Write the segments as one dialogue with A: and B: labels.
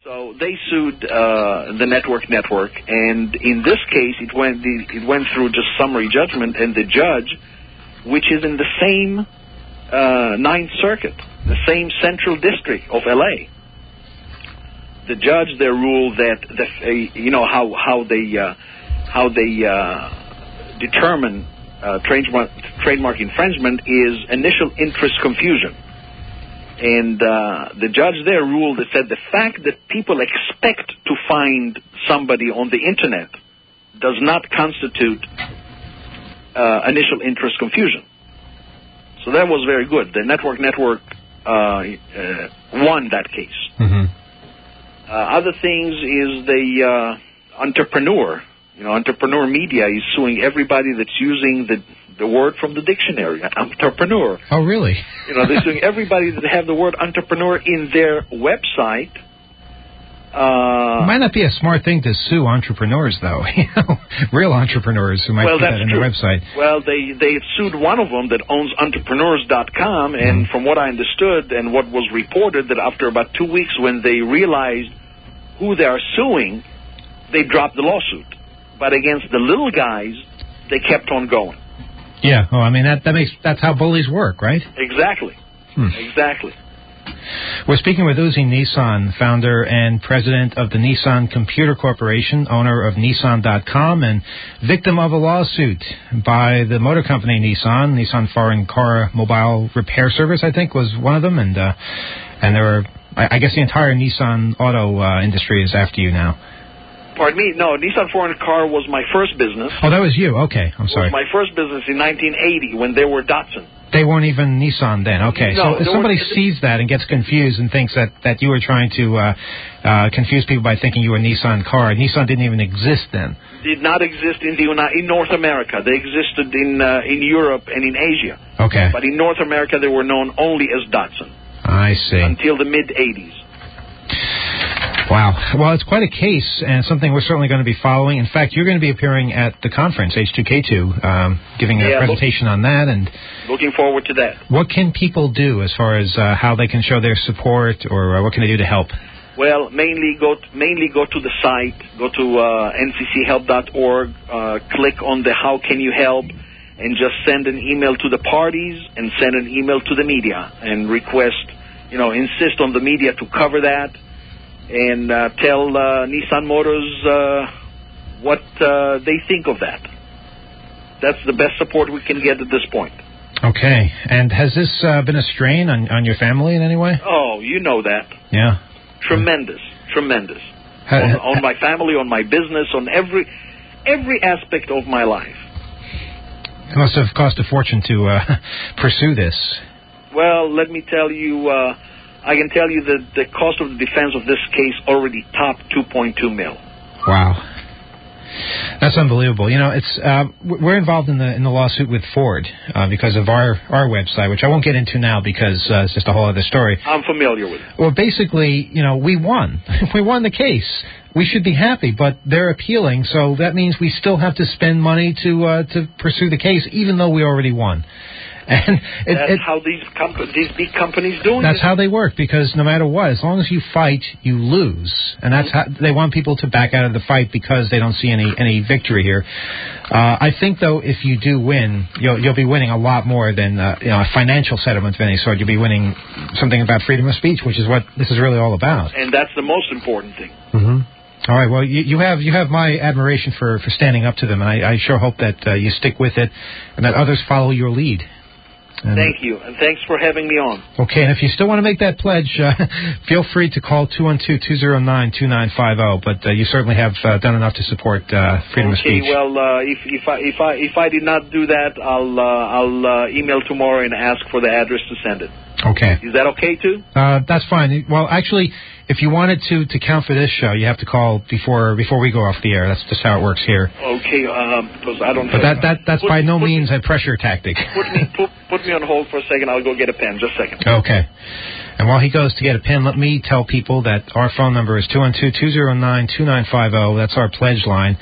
A: So they sued the network, and in this case, it went through just summary judgment, and the judge, which is in the same Ninth Circuit, the same Central District of L.A., the judge there ruled that how they determine trademark infringement is initial interest confusion. And the judge there ruled that said the fact that people expect to find somebody on the Internet does not constitute initial interest confusion. So that was very good. The network won that case.
B: Mm-hmm.
A: Other things is the entrepreneur. Entrepreneur media is suing everybody that's using the word from the dictionary, entrepreneur.
B: Oh, really?
A: They're suing everybody that have the word entrepreneur in their website.
B: It might not be a smart thing to sue entrepreneurs, though. Real entrepreneurs who might put that in their website.
A: Well, they sued one of them that owns entrepreneurs.com, and from what I understood and what was reported, that after about 2 weeks when they realized who they are suing, they dropped the lawsuit. But against the little guys, they kept on going.
B: Yeah, well, I mean, that's how bullies work, right?
A: Exactly. Exactly.
B: We're speaking with Uzi Nissan, founder and president of the Nissan Computer Corporation, owner of Nissan.com, and victim of a lawsuit by the motor company Nissan Foreign Car Mobile Repair Service, I think, was one of them, and there were, I guess the entire Nissan auto industry is after you now.
A: Pardon me? No, Nissan Foreign Car was my first business.
B: Oh, that was you? Okay, I'm sorry.
A: It was my first business in 1980 when they were Datsun.
B: They weren't even Nissan then. Okay,
A: no,
B: so if somebody sees that and gets confused and thinks that you were trying to confuse people by thinking you were a Nissan car, Nissan didn't even exist then.
A: Did not exist in North America. They existed in Europe and in Asia.
B: Okay.
A: But in North America, they were known only as Datsun.
B: I see.
A: Until the mid-'80s.
B: Wow. Well, it's quite a case and something we're certainly going to be following. In fact, you're going to be appearing at the conference, H2K2, giving a presentation on that. And
A: looking forward to that.
B: What can people do as far as how they can show their support, or what can they do to help?
A: Well, mainly go to the site, go to ncchealth.org, click on the How Can You Help, and just send an email to the parties and send an email to the media and request, insist on the media to cover that. And tell Nissan Motors what they think of that. That's the best support we can get at this point.
B: Okay. And has this been a strain on your family in any way?
A: Oh, you know that.
B: Yeah.
A: Tremendous. On my family, on my business, on every aspect of my life.
B: It must have cost a fortune to pursue this.
A: Well, let me tell you... I can tell you that the cost of the defense of this case already topped $2.2 million.
B: Wow, that's unbelievable. It's we're involved in the lawsuit with Ford because of our website, which I won't get into now because it's just a whole other story.
A: I'm familiar with it.
B: Well, basically, we won. We won the case. We should be happy, but they're appealing, so that means we still have to spend money to pursue the case, even though we already won. And
A: that's how these big companies do it.
B: That's how they work, because no matter what, as long as you fight, you lose. And that's how they want people to back out of the fight because they don't see any victory here. I think, though, if you do win, you'll be winning a lot more than a financial settlement of any sort. You'll be winning something about freedom of speech, which is what this is really all about.
A: And that's the most important thing.
B: Mm-hmm. All right. Well, you have my admiration for standing up to them, and I sure hope that you stick with it and that others follow your lead.
A: Thank you, and thanks for having me on.
B: Okay, and if you still want to make that pledge, feel free to call 212-209-2950. But you certainly have done enough to support freedom of speech.
A: Okay, well, if I did not do that, I'll email tomorrow and ask for the address to send it.
B: Okay.
A: Is that okay too?
B: That's fine. Well, actually, if you wanted to count for this show, you have to call before we go off the air. That's just how it works here.
A: Okay, because I don't.
B: But that's by no means a pressure tactic.
A: Put me on hold for a second. I'll go get a pen. Just a second.
B: Okay. And while he goes to get a pen, let me tell people that our phone number is 212-209-2950. That's our pledge line.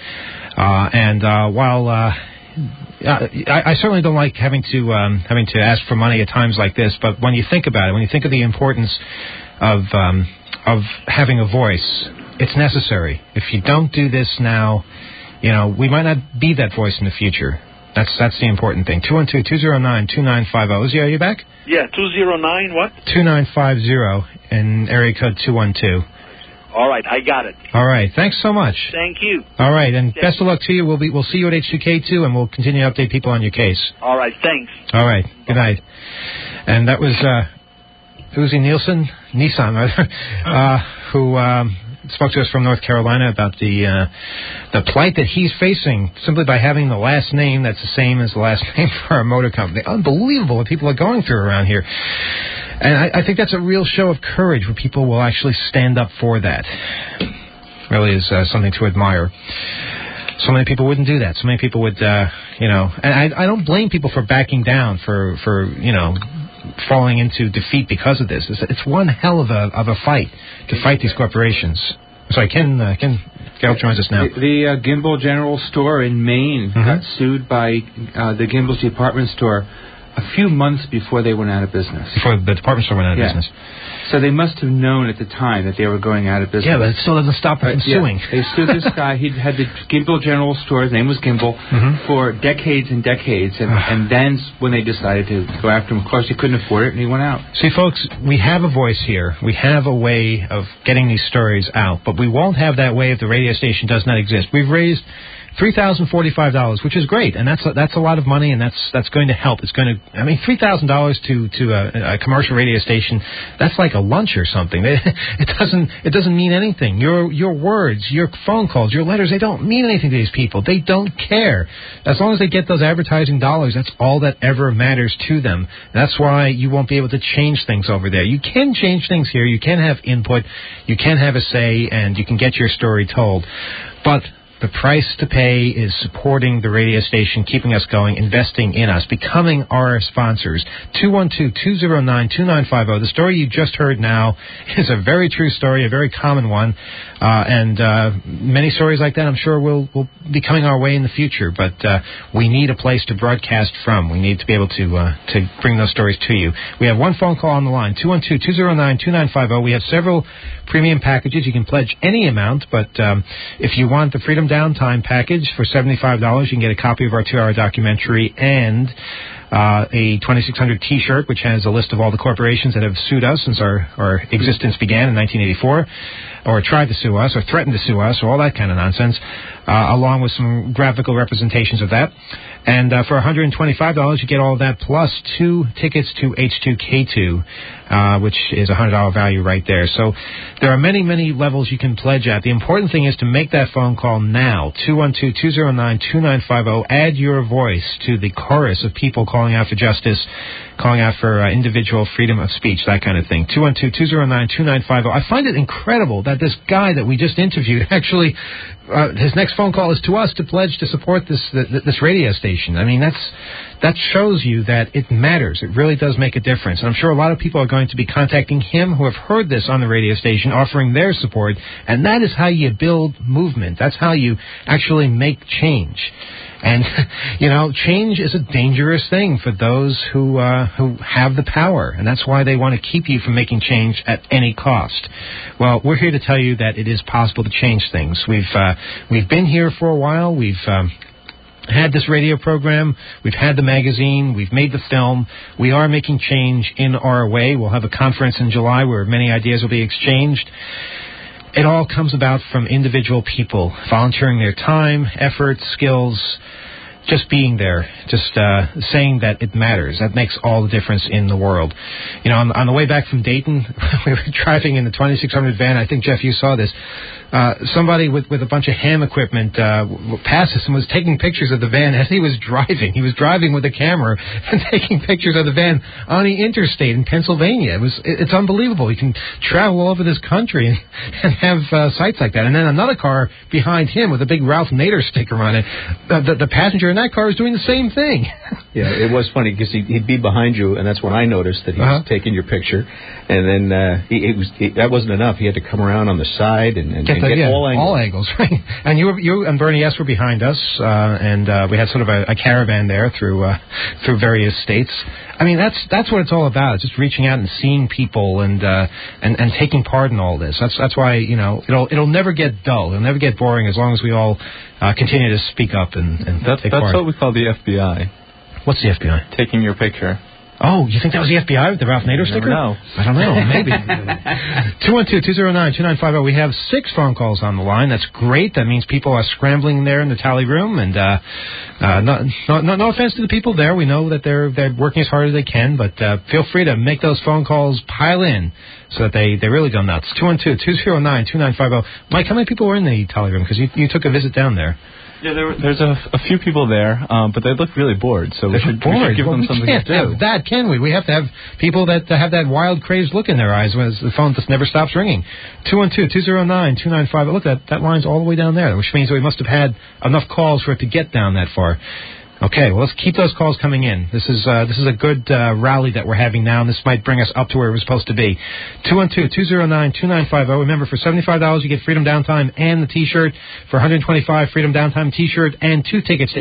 B: While I certainly don't like having to ask for money at times like this, but when you think about it, when you think of the importance of of having a voice. It's necessary. If you don't do this now, we might not be that voice in the future. That's the important thing. 212-209-2950. Izzy, are you back?
A: Yeah, 209 what?
B: 2950 and area code 212.
A: All right, I got it.
B: All right, thanks so much.
A: Thank you.
B: All right, and best of luck to you. We'll see you at H2K2, and we'll continue to update people on your case.
A: All right, thanks.
B: All right, good night. And that was Uzi Nissan, who spoke to us from North Carolina about the plight that he's facing simply by having the last name that's the same as the last name for our motor company. Unbelievable what people are going through around here. And I think that's a real show of courage where people will actually stand up for that. Really is something to admire. So many people wouldn't do that. So many people would, and I don't blame people for backing down, for falling into defeat because of this. It's one hell of a fight to fight these corporations. Sorry, Ken Gale joins us now.
C: The Gimbel General Store in Maine got sued by the Gimbel's department store a few months before they went out of business. Before
B: the department store went out of business.
C: So they must have known at the time that they were going out of business.
B: Yeah, but it still doesn't stop them from suing.
C: They sued this guy. He had the Gimbel General Store, his name was Gimbel, for decades and decades. And then when they decided to go after him, of course, he couldn't afford it, and he went out.
B: See, folks, we have a voice here. We have a way of getting these stories out. But we won't have that way if the radio station does not exist. We've raised $3,045, which is great, and that's a lot of money, and that's going to help. It's going to, $3,000 to a commercial radio station, that's like a lunch or something. It doesn't mean anything. Your words, your phone calls, your letters, they don't mean anything to these people. They don't care. As long as they get those advertising dollars, that's all that ever matters to them. That's why you won't be able to change things over there. You can change things here. You can have input. You can have a say, and you can get your story told. But the price to pay is supporting the radio station, keeping us going, investing in us, becoming our sponsors. 212-209-2950. The story you just heard now is a very true story, a very common one, and many stories like that I'm sure will be coming our way in the future, but we need a place to broadcast from. We need to be able to bring those stories to you. We have one phone call on the line, 212-209-2950. We have several premium packages. You can pledge any amount, but if you want the Freedom Downtime package for $75, you can get a copy of our 2-hour documentary and a 2600 T-shirt, which has a list of all the corporations that have sued us since our existence began in 1984, or tried to sue us, or threatened to sue us, or all that kind of nonsense, along with some graphical representations of that. And for $125, you get all of that, plus 2 tickets to H2K2, which is a $100 value right there. So there are many, many levels you can pledge at. The important thing is to make that phone call now, 212-209-2950. Add your voice to the chorus of people calling out for justice, calling out for individual freedom of speech, that kind of thing. 212-209-2950. I find it incredible that this guy that we just interviewed actually, his next phone call is to us to pledge to support this radio station. I mean, that shows you that it matters. It really does make a difference. And I'm sure a lot of people are going to be contacting him who have heard this on the radio station, offering their support. And that is how you build movement. That's how you actually make change. And, change is a dangerous thing for those who have the power. And that's why they want to keep you from making change at any cost. Well, we're here to tell you that it is possible to change things. We've been here for a while. We've had this radio program, we've had the magazine, we've made the film. We are making change in our way. We'll have a conference in July where many ideas will be exchanged. It all comes about from individual people volunteering their time, effort, skills, just being there, just saying that it matters. That makes all the difference in the world. On the way back from Dayton, we were driving in the 2600 van. I think, Jeff, you saw this. Somebody with a bunch of ham equipment passed us and was taking pictures of the van as he was driving. He was driving with a camera and taking pictures of the van on the interstate in Pennsylvania. It's unbelievable. You can travel all over this country and have sites like that. And then another car behind him with a big Ralph Nader sticker on it. The passenger in that car is doing the same thing.
D: Yeah, it was funny because he'd be behind you, and that's when I noticed that he was taking your picture. And then that wasn't enough. He had to come around on the side and get all angles.
B: All angles, right? And you and Bernie S. were behind us, and we had sort of a caravan there through various states. I mean, that's what it's all about. It's just reaching out and seeing people and taking part in all this. That's why, you know, it'll never get dull. It'll never get boring as long as we all continue to speak up and take part.
E: That's what we call the FBI.
B: What's the FBI?
E: Taking your picture.
B: Oh, you think that was the FBI with the Ralph Nader sticker?
E: No.
B: I don't know. Maybe. 212-209-2950. We have 6 phone calls on the line. That's great. That means people are scrambling there in the tally room. And no offense to the people there. We know that they're working as hard as they can. But feel free to make those phone calls pile in so that they really go nuts. 212-209-2950. Mike, how many people were in the tally room? Because you took a visit down there.
E: Yeah, there's a few people there, but they look really bored, so we should give them something to do. We can't have
B: that, can we? We have to have people that have that wild, crazed look in their eyes when the phone just never stops ringing. 212-209-2950. Look, that line's all the way down there, which means that we must have had enough calls for it to get down that far. Okay, well, let's keep those calls coming in. This is a good rally that we're having now, and this might bring us up to where it was supposed to be. 212-209-2950. Remember, for $75, you get Freedom Downtime and the T-shirt. For $125, Freedom Downtime T-shirt and 2 tickets to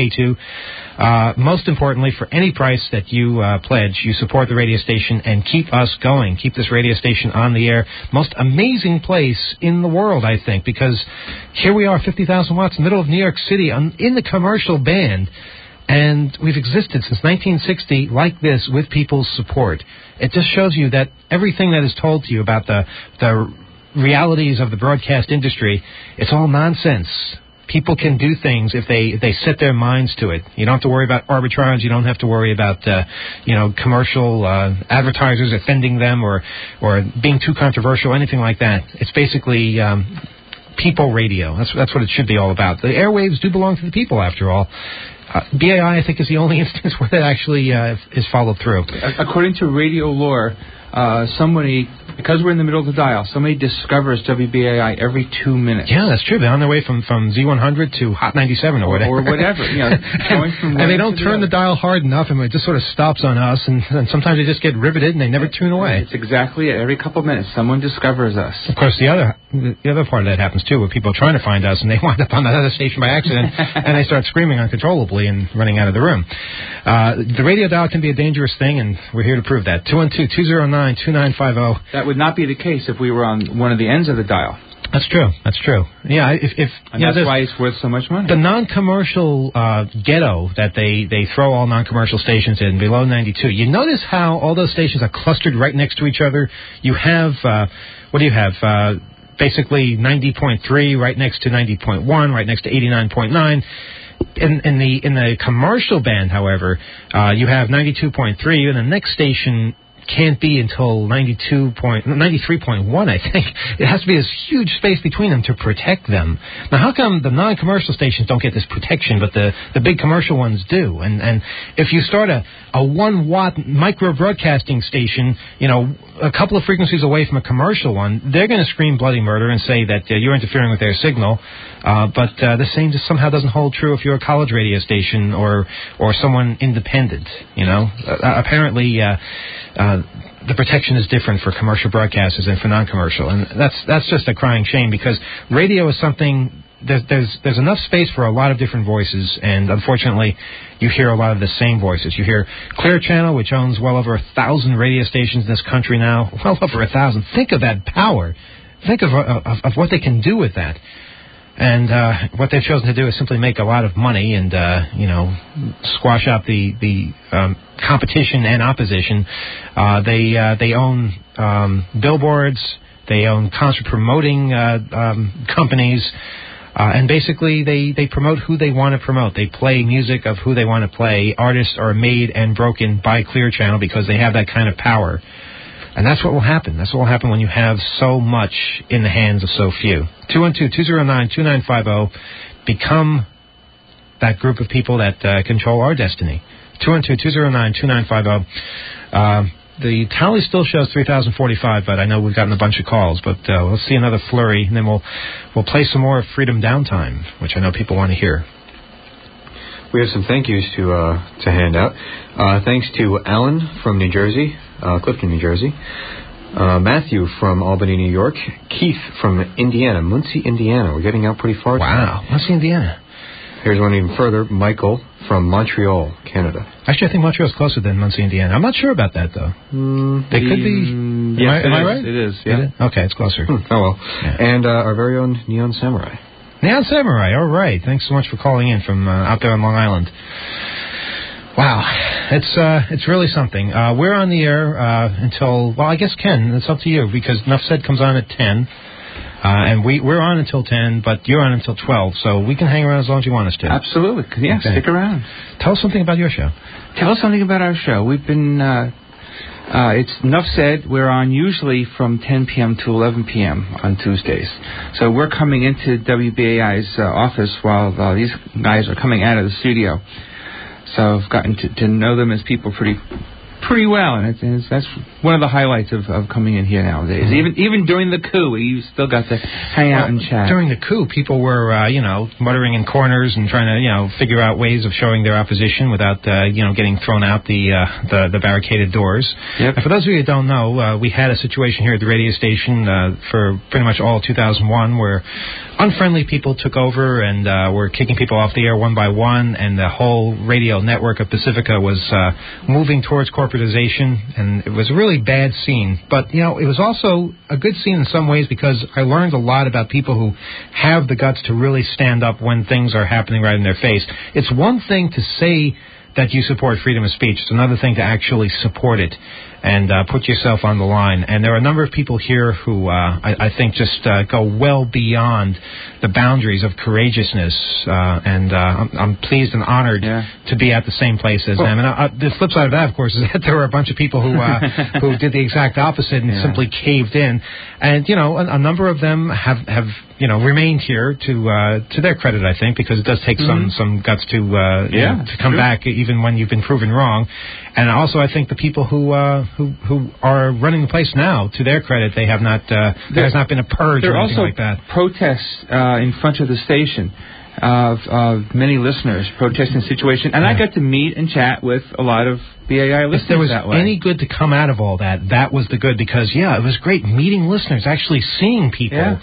B: H2K2. Most importantly, for any price that you pledge, you support the radio station and keep us going. Keep this radio station on the air. Most amazing place in the world, I think, because here we are, 50,000 watts, in the middle of New York City, in the commercial band. And we've existed since 1960 like this with people's support. It just shows you that everything that is told to you about the realities of the broadcast industry, it's all nonsense. People can do things if they set their minds to it. You don't have to worry about arbitrage. You don't have to worry about commercial advertisers offending them or being too controversial, anything like that. It's basically people radio. That's what it should be all about. The airwaves do belong to the people, after all. BAI, I think, is the only instance where that actually is followed through.
C: According to radio lore, somebody, because we're in the middle of the dial, somebody discovers WBAI every 2 minutes.
B: Yeah, that's true. They're on their way from Z100 to Hot 97 or whatever.
C: Or whatever. Going from
B: and they don't turn the dial hard enough, and it just sort of stops on us, and sometimes they just get riveted and they never tune away.
C: It's exactly it. Every couple of minutes, someone discovers us.
B: Of course, the other part of that happens, too, where people are trying to find us, and they wind up on another station by accident, and they start screaming uncontrollably and running out of the room. The radio dial can be a dangerous thing, and we're here to prove that. 212-209-2950.
C: That would not be the case if we were on one of the ends of the dial.
B: That's true. Yeah,
C: and that's why it's worth so much money.
B: The non-commercial ghetto that they throw all non-commercial stations in below 92. You notice how all those stations are clustered right next to each other? You have, what do you have? Basically 90.3 right next to 90.1, right next to 89.9. In the commercial band, however, you have 92.3, and the next station can't be until 93.1, I think. It has to be this huge space between them to protect them. Now, how come the non-commercial stations don't get this protection, but the big commercial ones do? And if you start a 1-watt micro-broadcasting station, a couple of frequencies away from a commercial one, they're going to scream bloody murder and say that you're interfering with their signal. But the same just somehow doesn't hold true if you're a college radio station or someone independent. Apparently the protection is different for commercial broadcasters than for non-commercial, and that's just a crying shame, because radio is something. There's enough space for a lot of different voices, and unfortunately, you hear a lot of the same voices. You hear Clear Channel, which owns well over 1,000 radio stations in this country now. Well over 1,000. Think of that power. Think of what they can do with that. And what they've chosen to do is simply make a lot of money and, squash out the competition and opposition. They own billboards. They own concert promoting companies. And basically, they promote who they want to promote. They play music of who they want to play. Artists are made and broken by Clear Channel because they have that kind of power. And that's what will happen. That's what will happen when you have so much in the hands of so few. 212-209-2950. Become that group of people that control our destiny. 212-209-2950. The tally still shows 3,045, but I know we've gotten a bunch of calls. But we'll see another flurry, and then we'll play some more Freedom Downtime, which I know people want to hear.
F: We have some thank yous to hand out. Thanks to Alan from New Jersey, Clifton, New Jersey. Matthew from Albany, New York. Keith from Indiana, Muncie, Indiana. We're getting out pretty far.
B: Wow, Muncie, Indiana.
F: Here's one even further. Michael from Montreal, Canada.
B: Actually, I think Montreal's closer than Muncie, Indiana. I'm not sure about that, though. They could be...
C: Yes,
B: am I right?
C: It is, yeah.
B: Okay, it's closer.
F: Oh, well. Yeah. And our very own Neon Samurai.
B: Neon Samurai, all right. Thanks so much for calling in from out there on Long Island. Wow, it's really something. We're on the air until, well, I guess, Ken, it's up to you, because Enough Said comes on at 10, and we're on until 10, but you're on until 12, so we can hang around as long as you want us to.
C: Absolutely. Yeah, okay. Stick around.
B: Tell us something about your show.
C: Tell us something about our show. We've been, it's Enough Said. We're on usually from 10 p.m. to 11 p.m. on Tuesdays. So we're coming into WBAI's office while these guys are coming out of the studio. So I've gotten to know them as people pretty well, and that's one of the highlights of coming in here nowadays. Mm-hmm. Even during the coup, you still got to hang out and chat.
B: During the coup, people were, muttering in corners and trying to, figure out ways of showing their opposition without, getting thrown out the barricaded doors.
C: Yep.
B: And for those of you who don't know, we had a situation here at the radio station for pretty much all of 2001 where unfriendly people took over and were kicking people off the air one by one, and the whole radio network of Pacifica was moving towards corporatization, and it was a really bad scene. But, it was also a good scene in some ways because I learned a lot about people who have the guts to really stand up when things are happening right in their face. It's one thing to say that you support freedom of speech. It's another thing to actually support it and put yourself on the line. And there are a number of people here who I think just go well beyond the boundaries of courageousness. And I'm pleased and honored to be at the same place as them. And the flip side of that, of course, is that there were a bunch of people who who did the exact opposite and simply caved in. And, a number of them have remained here to their credit, I think, because it does take some guts to come back even when you've been proven wrong. And also, I think the people who are running the place now, to their credit, they have not. There has not been a purge or anything like that.
C: There are also protests in front of the station of many listeners protesting the situation, and I got to meet and chat with a lot of BAI listeners.
B: If there was
C: that way.
B: any good to come out of all that, that was the good, because it was great meeting listeners, actually seeing people.
C: Yeah.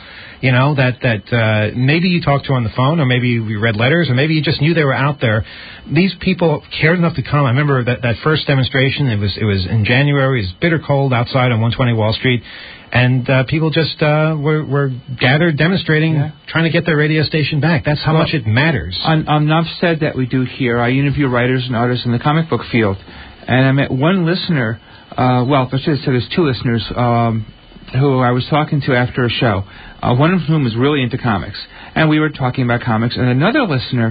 B: That maybe you talked to on the phone, or maybe you read letters, or maybe you just knew they were out there. These people cared enough to come. I remember that first demonstration. It was in January. It was bitter cold outside on 120 Wall Street, and people just were gathered, demonstrating, trying to get their radio station back. That's how much it matters.
C: On Enough Said that we do here, I interview writers and artists in the comic book field, and I met one listener. I should say there's two listeners who I was talking to after a show. One of whom was really into comics, and we were talking about comics. And another listener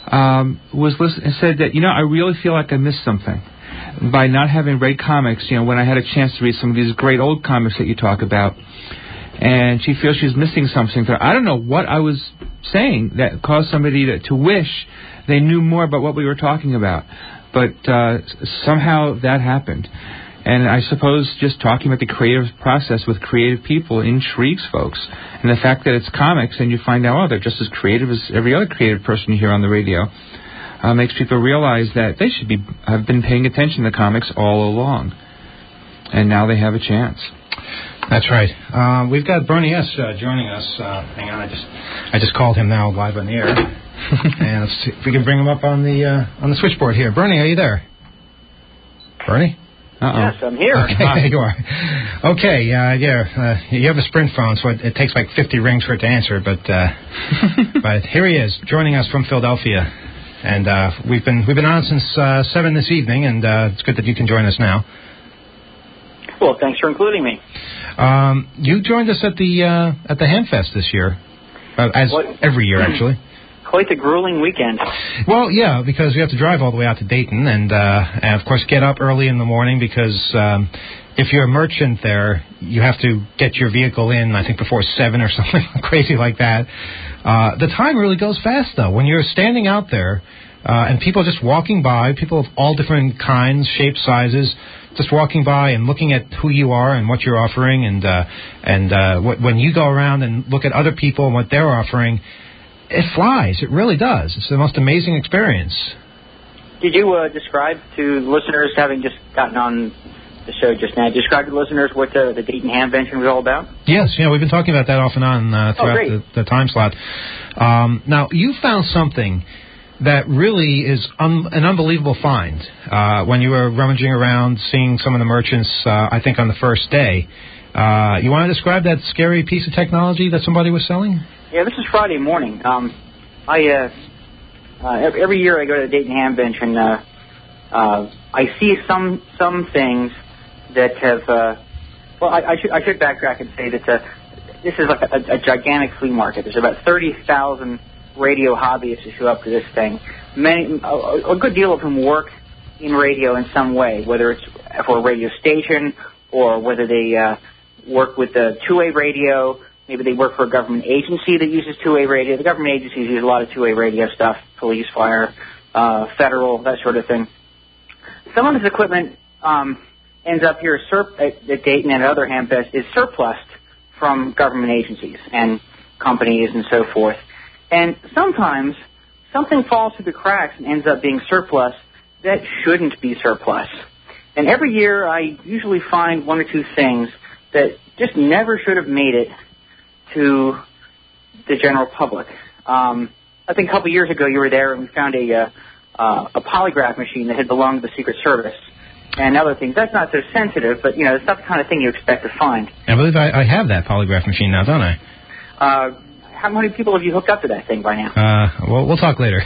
C: said that, I really feel like I missed something by not having read comics, when I had a chance to read some of these great old comics that you talk about. And she feels she's missing something. I don't know what I was saying that caused somebody to wish they knew more about what we were talking about. But somehow that happened. And I suppose just talking about the creative process with creative people intrigues folks. And the fact that it's comics and you find out, they're just as creative as every other creative person you hear on the radio, makes people realize that they have been paying attention to comics all along. And now they have a chance.
B: That's right. We've got Bernie S. Joining us. Hang on, I just called him now live on the air. And let's see if we can bring him up on the switchboard here. Bernie, are you there? Bernie?
G: Uh-oh. Yes, I'm here.
B: Okay, there you are. Okay, you have a Sprint phone, so it takes like 50 rings for it to answer, but here he is, joining us from Philadelphia. And we've been on since 7 this evening, and it's good that you can join us now.
G: Well, thanks for including me.
B: You joined us at the Hamfest this year, every year, actually.
G: Quite a grueling weekend.
B: Well, yeah, because we have to drive all the way out to Dayton and of course, get up early in the morning because if you're a merchant there, you have to get your vehicle in, I think, before 7 or something crazy like that. The time really goes fast, though. When you're standing out there and people just walking by, people of all different kinds, shapes, sizes, just walking by and looking at who you are and what you're offering, and when you go around and look at other people and what they're offering, it flies. It really does. It's the most amazing experience.
G: Did you describe to listeners, having just gotten on the show just now, describe to listeners what the Dayton Hamvention was all about?
B: Yes, we've been talking about that off and on throughout the time slot. Now, you found something that really is an unbelievable find when you were rummaging around, seeing some of the merchants, I think, on the first day. You want to describe that scary piece of technology that somebody was selling?
G: Yeah, this is Friday morning. Every year I go to the Dayton Hamvention, I see some things that have. I should backtrack and say that this is like a gigantic flea market. There's about 30,000 radio hobbyists who show up to this thing. A good deal of whom work in radio in some way, whether it's for a radio station or whether they work with the two-way radio. Maybe they work for a government agency that uses two-way radio. The government agencies use a lot of two-way radio stuff, police, fire, federal, that sort of thing. Some of this equipment ends up here at Dayton and other Hamfests is surplused from government agencies and companies and so forth. And sometimes something falls through the cracks and ends up being surplus that shouldn't be surplus. And every year I usually find one or two things that just never should have made it to the general public. I think a couple of years ago you were there and we found a polygraph machine that had belonged to the Secret Service and other things. That's not so sensitive, but, it's not the kind of thing you expect to find.
B: I believe I have that polygraph machine now, don't I?
G: How many people have you hooked up to that thing by now?
B: Well, we'll talk later.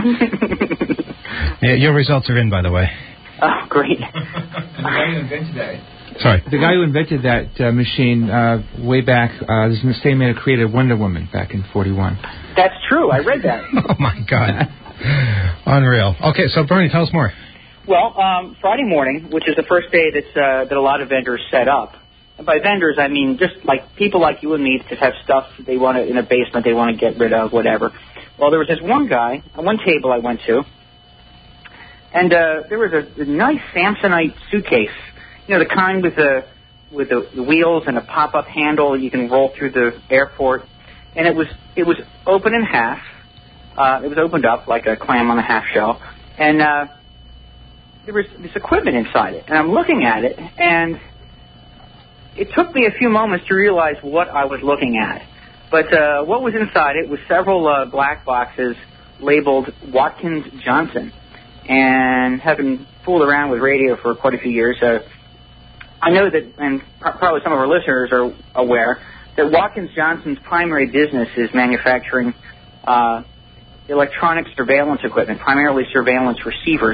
B: Yeah, your results are in, by the way.
G: Oh, great.
C: The guy who invented that.
B: Sorry.
C: The guy who invented that machine way back is the same man who created Wonder Woman back in 1941.
G: That's true. I read that.
B: Oh, my God. Unreal. Okay, so, Bernie, tell us more.
G: Well, Friday morning, which is the first day that a lot of vendors set up. And by vendors, I mean just like people like you and me just have stuff they want in a basement they want to get rid of, whatever. Well, there was this one guy, one table I went to, and there was a nice Samsonite suitcase, the kind with the wheels and a pop-up handle you can roll through the airport, and it was open in half. It was opened up like a clam on a half shell, and there was this equipment inside it, and I'm looking at it, and it took me a few moments to realize what I was looking at. But what was inside it was several black boxes labeled Watkins Johnson. And having fooled around with radio for quite a few years, I know that, and probably some of our listeners are aware, that Watkins Johnson's primary business is manufacturing electronic surveillance equipment, primarily surveillance receivers,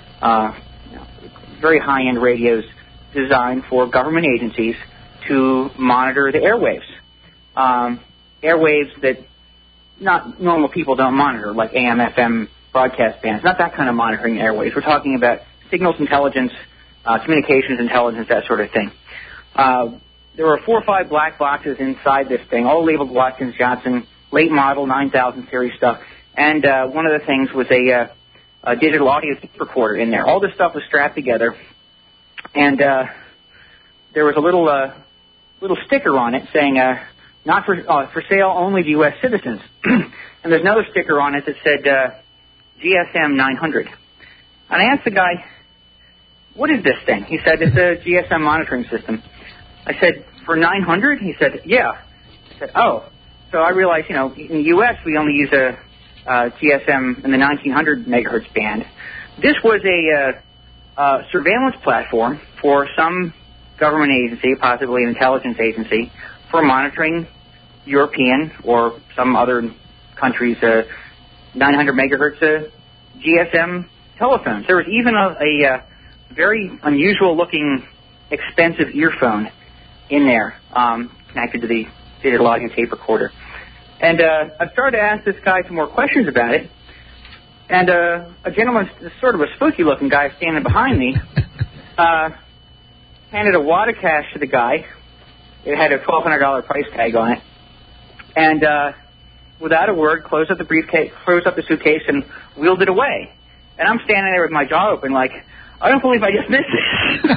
G: very high-end radios designed for government agencies to monitor the airwaves. Airwaves that not normal people don't monitor, like AM, FM broadcast bands. Not that kind of monitoring airwaves. We're talking about signals intelligence, communications intelligence, that sort of thing. There were 4 or 5 black boxes inside this thing, all labeled Watkins Johnson, late model, 9000 series stuff. And one of the things was a digital audio tape recorder in there. All this stuff was strapped together. And there was a little sticker on it saying, not for sale only to U.S. citizens. And there's another sticker on it that said GSM 900. And I asked the guy, what is this thing? He said, it's a GSM monitoring system. I said, for 900? He said, yeah. I said, oh. So I realized, in the U.S. we only use a GSM in the 1900 megahertz band. This was a surveillance platform for some government agency, possibly an intelligence agency, for monitoring European or some other countries' 900 megahertz GSM telephones. There was even a very unusual-looking, expensive earphone in there connected to the digital audio tape recorder. And I started to ask this guy some more questions about it. And a gentleman, sort of a spooky-looking guy standing behind me, handed a wad of cash to the guy. It had a $1,200 price tag on it. And without a word, closed up the briefcase, closed up the suitcase, and wheeled it away. And I'm standing there with my jaw open like, I don't believe I just missed this.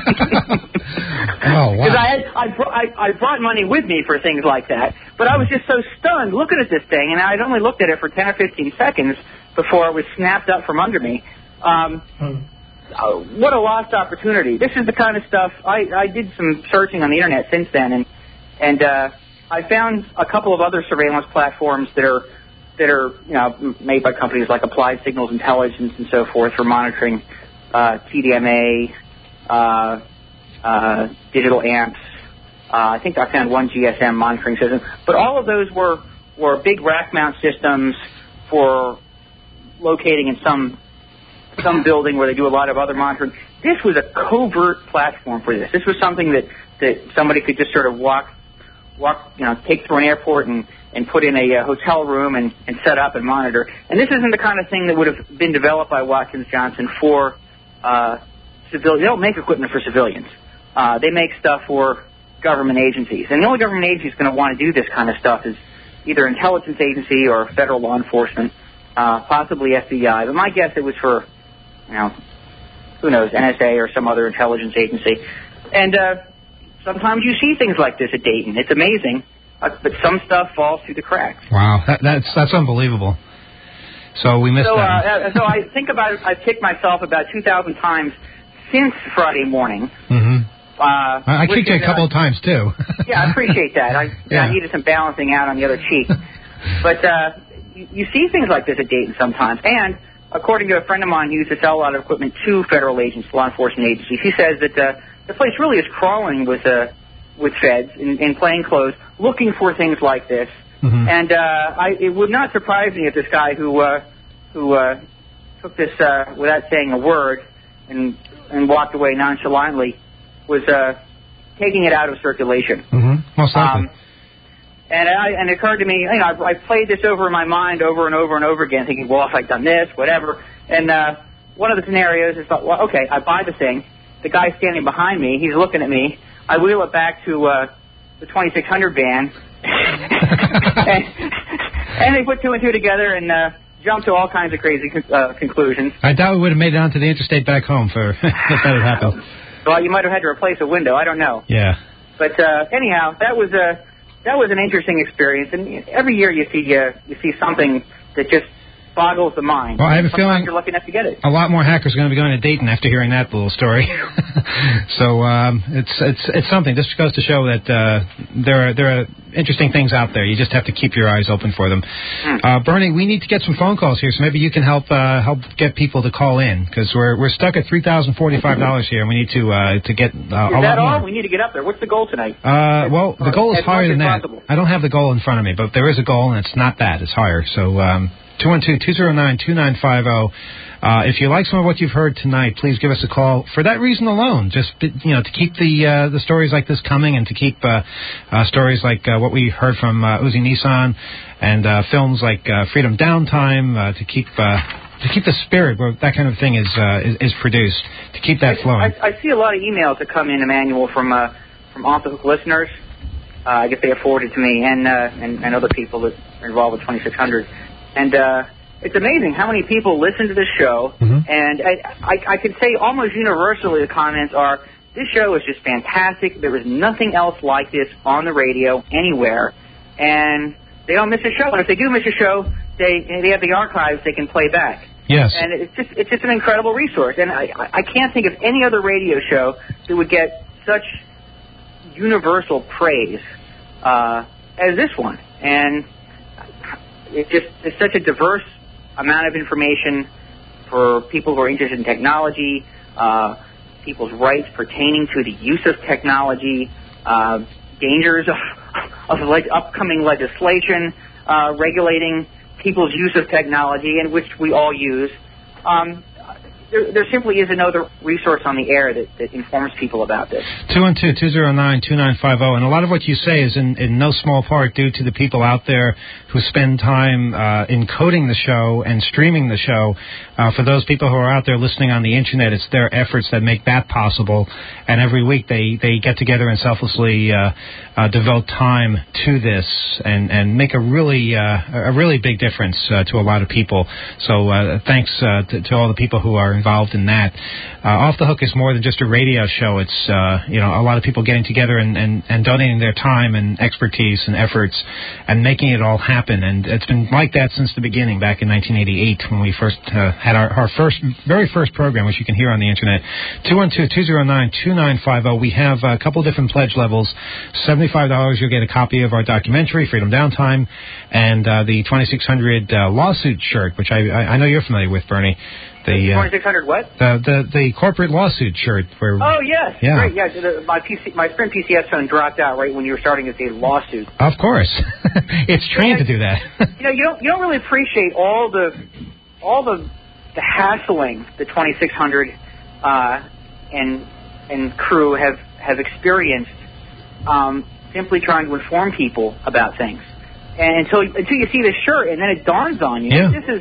B: Oh, wow.
G: Because I brought money with me for things like that. But I was just so stunned looking at this thing, and I'd only looked at it for 10 or 15 seconds before it was snapped up from under me. What a lost opportunity. This is the kind of stuff, I did some searching on the internet since then, and I found a couple of other surveillance platforms that are made by companies like Applied Signals Intelligence and so forth for monitoring TDMA, digital amps. I think I found one GSM monitoring system. But all of those were big rack mount systems for locating in some building where they do a lot of other monitoring. This was a covert platform for this. This was something that somebody could just sort of take through an airport and put in a hotel room and set up and monitor. And this isn't the kind of thing that would have been developed by Watkins Johnson for civilians. They don't make equipment for civilians. They make stuff for government agencies. And the only government agency that's going to want to do this kind of stuff is either intelligence agency or federal law enforcement, possibly FBI. But my guess it was for, who knows, NSA or some other intelligence agency. And sometimes you see things like this at Dayton. It's amazing, but some stuff falls through the cracks.
B: Wow, that's unbelievable. So we missed that.
G: So I think about it. I've kicked myself about 2,000 times since Friday morning.
B: Mm-hmm. I kicked you a couple of times, too.
G: Yeah, I appreciate that. I needed some balancing out on the other cheek. But you see things like this at Dayton sometimes. And according to a friend of mine who used to sell a lot of equipment to federal agents, law enforcement agencies, he says that the place really is crawling with feds in plain clothes looking for things like this. Mm-hmm. And it would not surprise me if this guy who took this without saying a word and walked away nonchalantly was taking it out of circulation.
B: Mm-hmm. Most likely.
G: And it occurred to me, I played this over in my mind over and over and over again, thinking, well, if I'd done this, whatever. And one of the scenarios is, well, okay, I buy the thing. The guy standing behind me, he's looking at me. I wheel it back to the 2600 van, and they put two and two together and jump to all kinds of crazy conclusions.
B: I doubt we would have made it onto the interstate back home if that had happened.
G: Well, you might have had to replace a window. I don't know.
B: Yeah.
G: But anyhow, that was an interesting experience. And every year you see something that just boggles the mind.
B: Well, I have a feeling
G: you're lucky enough to get it.
B: A lot more hackers are going to be going to Dayton after hearing that little story. So it's something. This goes to show that there are interesting things out there. You just have to keep your eyes open for them. Bernie, we need to get some phone calls here, so maybe you can help get people to call in, because we're stuck at $3,045 here, and we need to get a lot more. Is that all?
G: We need to get up there. What's the goal tonight?
B: Well, the goal is higher than that. I don't have the goal in front of me, but there is a goal, and it's not bad. It's higher. So 212-209-2950. If you like some of what you've heard tonight, please give us a call for that reason alone. Just to keep the stories like this coming, and to keep stories like what we heard from Uzi Nissan, and films like Freedom Downtime, to keep the spirit where that kind of thing is produced, to keep that flowing.
G: I see a lot of emails that come in, Emmanuel, from Off the Hook listeners. I guess they have forwarded to me and other people that are involved with 2600. And it's amazing how many people listen to this show. Mm-hmm. And I could say almost universally the comments are, this show is just fantastic. There is nothing else like this on the radio anywhere. And they don't miss a show. And if they do miss a show, they have the archives they can play back.
B: Yes.
G: And it's just an incredible resource. And I can't think of any other radio show that would get such universal praise as this one. And it's such a diverse amount of information for people who are interested in technology, people's rights pertaining to the use of technology, dangers of upcoming legislation regulating people's use of technology, and which we all use. There simply is another resource on the air that informs people about this.
B: 212-209-2950. And a lot of what you say is in no small part due to the people out there who spend time encoding the show and streaming the show. For those people who are out there listening on the Internet, it's their efforts that make that possible. And every week they get together and selflessly devote time to this and make a really big difference to a lot of people. So thanks to all the people who are involved in that. Off the Hook is more than just a radio show. It's a lot of people getting together and donating their time and expertise and efforts and making it all happen. And it's been like that since the beginning, back in 1988, when we first had our very first program, which you can hear on the internet. 212-209-2950. We have a couple different pledge levels. $75, you'll get a copy of our documentary, Freedom Downtime, and the 2600 lawsuit shirt, which I know you're familiar with, Bernie.
G: The 2600 what?
B: The corporate lawsuit shirt.
G: Oh, yes. Yeah. Great. Yeah. My Sprint PCS phone dropped out right when you were starting to say lawsuit.
B: Of course. It's trained to do that.
G: You don't really appreciate all the hassling the 2600 and crew have experienced simply trying to inform people about things. And until you see this shirt, and then it dawns on you, this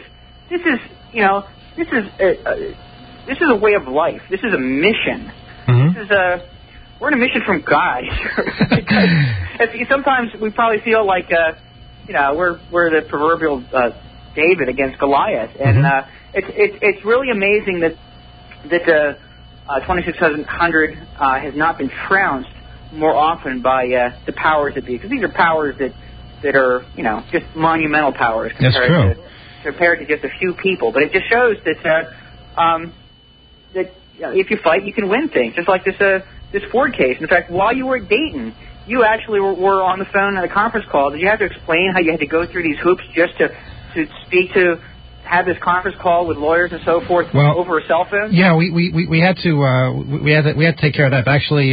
G: is a way of life. This is a mission. Mm-hmm. We're on a mission from God. Sometimes we probably feel like we're the proverbial David against Goliath, and it's really amazing that 2600 has not been trounced more often by the powers that be, because these are powers that are just monumental powers compared to just a few people. But it just shows that if you fight, you can win things. Just like this Ford case. In fact, while you were at Dayton, you actually were on the phone at a conference call. Did you have to explain how you had to go through these hoops just to have this conference call with lawyers and so forth over a cell phone?
B: Yeah, we had to take care of that. But actually,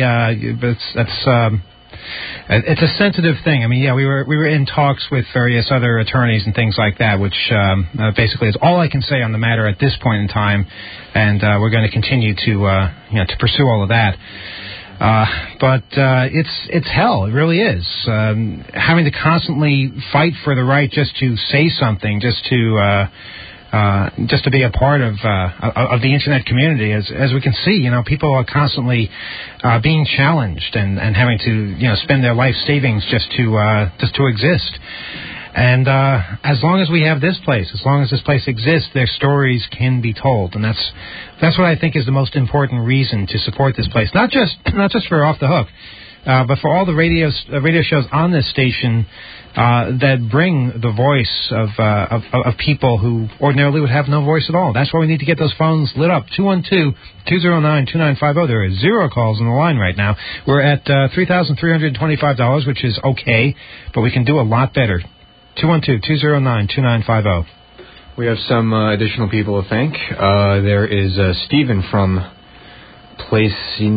B: it's a sensitive thing. I mean, we were in talks with various other attorneys and things like that, which basically is all I can say on the matter at this point in time, and we're going to continue to pursue all of that. But it's hell. It really is. Having to constantly fight for the right just to say something, just to be a part of the internet community. As we can see, people are constantly being challenged and having to spend their life savings just to exist. And as long as we have this place, as long as this place exists, their stories can be told, and that's what I think is the most important reason to support this place. Not just for Off the Hook, but for all the radio shows on this station that bring the voice of people who ordinarily would have no voice at all. That's why we need to get those phones lit up. 212-209-2950. There are 0 calls on the line right now. We're at $3,325, which is okay, but we can do a lot better. 212-209-2950.
F: We have some additional people to thank. There is Stephen from I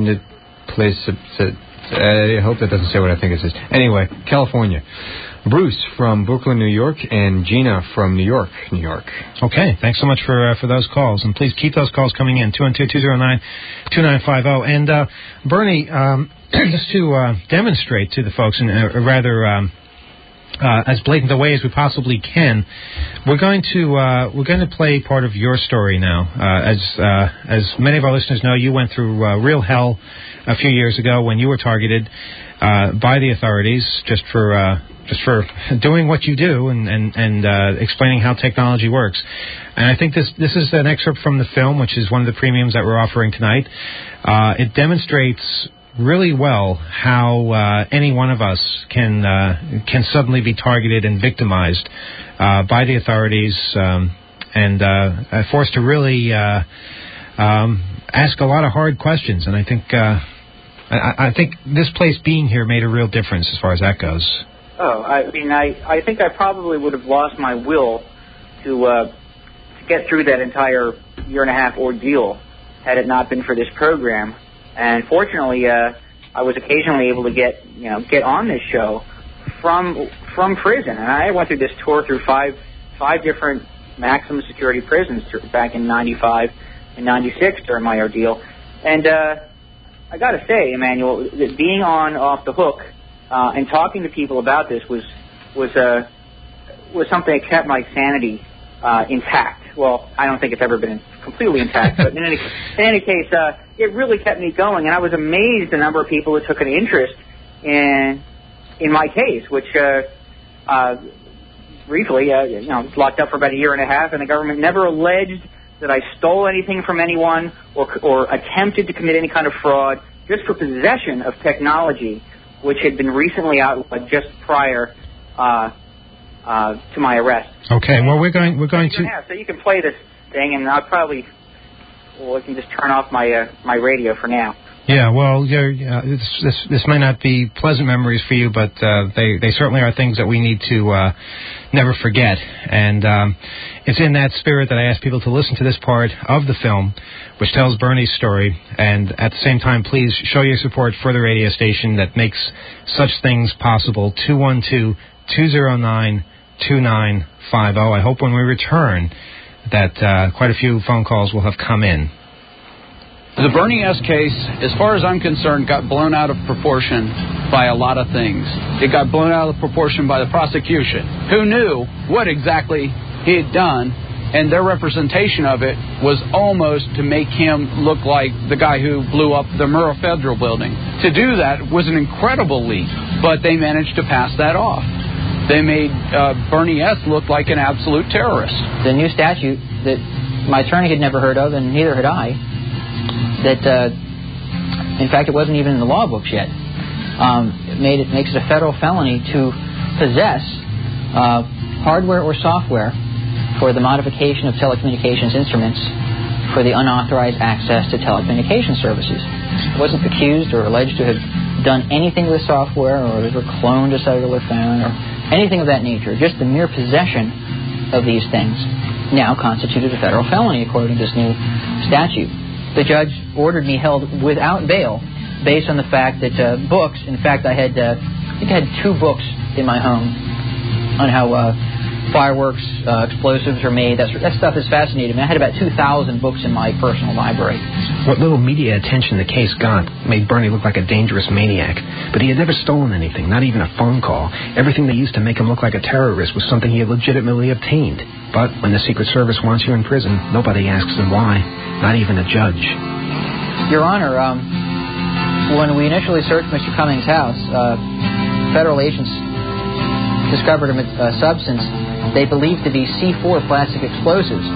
F: hope that doesn't say what I think it says. Anyway, California. Bruce from Brooklyn, New York, and Gina from New York.
B: Okay, thanks so much for those calls, and please keep those calls coming in. 212-209-2950. And Bernie, just to demonstrate to the folks in a rather as blatant a way as we possibly can, we're going to play part of your story now. As many of our listeners know, you went through real hell a few years ago when you were targeted by the authorities just for doing what you do and explaining how technology works. And I think this is an excerpt from the film, which is one of the premiums that we're offering tonight. It demonstrates really well how any one of us can suddenly be targeted and victimized by the authorities and forced to really ask a lot of hard questions. And I think this place being here made a real difference as far as that goes.
G: Oh, I mean, I think I probably would have lost my will to get through that entire year-and-a-half ordeal had it not been for this program. And fortunately, I was occasionally able to get on this show from prison. And I went through this tour through five different maximum security prisons back in 95 and 96 during my ordeal. And I got to say, Emmanuel, that being on Off the Hook and talking to people about this was something that kept my sanity intact. Well, I don't think it's ever been completely intact, but in any case, it really kept me going, and I was amazed the number of people who took an interest in my case, which briefly, was locked up for about a year and a half, and the government never alleged that I stole anything from anyone or attempted to commit any kind of fraud, just for possession of technology, which had been recently outlawed just prior to my arrest.
B: Okay. Well, we're going to.
G: Yeah, so you can play this thing, and I'll probably. Well, I can just turn off my radio for now.
B: Yeah, well, this may not be pleasant memories for you, but they certainly are things that we need to never forget. And it's in that spirit that I ask people to listen to this part of the film, which tells Bernie's story. And at the same time, please show your support for the radio station that makes such things possible. 212-209-2950. I hope when we return that quite a few phone calls will have come in.
H: The Bernie S. case, as far as I'm concerned, got blown out of proportion by a lot of things. It got blown out of proportion by the prosecution, who knew what exactly he had done, and their representation of it was almost to make him look like the guy who blew up the Murrah Federal Building. To do that was an incredible leap, but they managed to pass that off. They made Bernie S. look like an absolute terrorist.
I: The new statute that my attorney had never heard of, and neither had I, that, in fact, it wasn't even in the law books yet. It makes it a federal felony to possess hardware or software for the modification of telecommunications instruments for the unauthorized access to telecommunications services. It wasn't accused or alleged to have done anything with software or ever cloned a cellular phone or anything of that nature. Just the mere possession of these things now constituted a federal felony according to this new statute. The judge ordered me held without bail based on the fact that books, in fact, I think I had 2 books in my home on how fireworks, explosives are made. That stuff has fascinated me. I had about 2,000 books in my personal library.
J: What little media attention the case got made Bernie look like a dangerous maniac. But he had never stolen anything, not even a phone call. Everything they used to make him look like a terrorist was something he had legitimately obtained. But when the Secret Service wants you in prison, nobody asks them why, not even a judge.
I: Your Honor, when we initially searched Mr. Cummings' house, federal agents discovered a substance they believed to be C4 plastic explosives.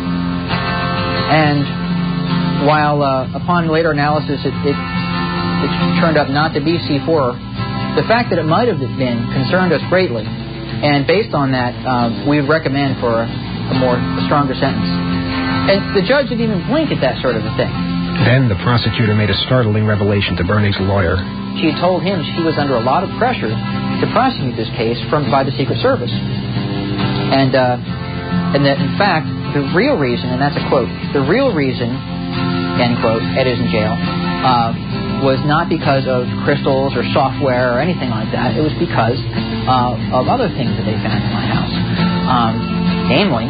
I: And while upon later analysis it turned up not to be C4, the fact that it might have been concerned us greatly. And based on that, we would recommend for a stronger sentence. And the judge didn't even blink at that sort of a thing.
J: Then the prosecutor made a startling revelation to Bernie's lawyer.
I: She had told him she was under a lot of pressure to prosecute this case by the Secret Service. And that, in fact, the real reason, and that's a quote, the real reason, end quote, Ed is in jail, was not because of crystals or software or anything like that. It was because of other things that they found in my house. Namely,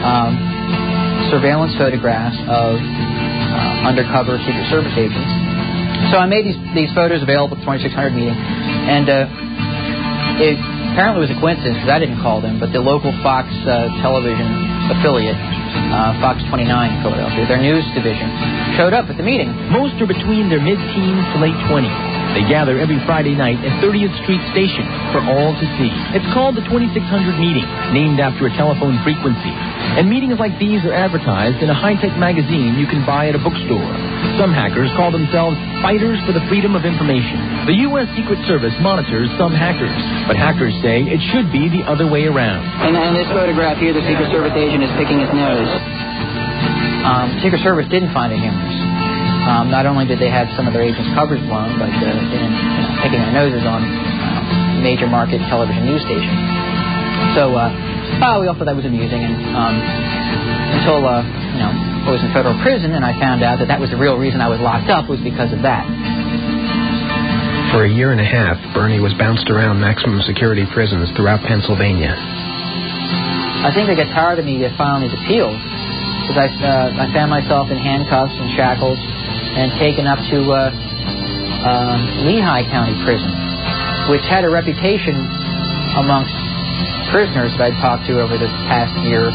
I: surveillance photographs of undercover Secret Service agents. So I made these photos available at the 2600 meeting, and it apparently was a coincidence because I didn't call them, but the local Fox television affiliate, Fox 29 in Philadelphia, their news division, showed up at the meeting.
K: Most are between their mid-teens to late 20s. They gather every Friday night at 30th Street Station for all to see. It's called the 2600 meeting, named after a telephone frequency. And meetings like these are advertised in a high-tech magazine you can buy at a bookstore. Some hackers call themselves fighters for the freedom of information. The U.S. Secret Service monitors some hackers, but hackers say it should be the other way around.
I: And this photograph here, the Secret Service agent is picking his nose. Secret Service didn't find it humorous. Not only did they have some of their agents' covers blown, but picking their noses on major market television news station. So we all thought that was amusing, and until I was in federal prison, and I found out that was the real reason I was locked up was because of that.
J: For a year and a half, Bernie was bounced around maximum security prisons throughout Pennsylvania.
I: I think they got tired of me filing these appeals because I found myself in handcuffs and shackles and taken up to Lehigh County Prison, which had a reputation amongst prisoners that I'd talked to over this past year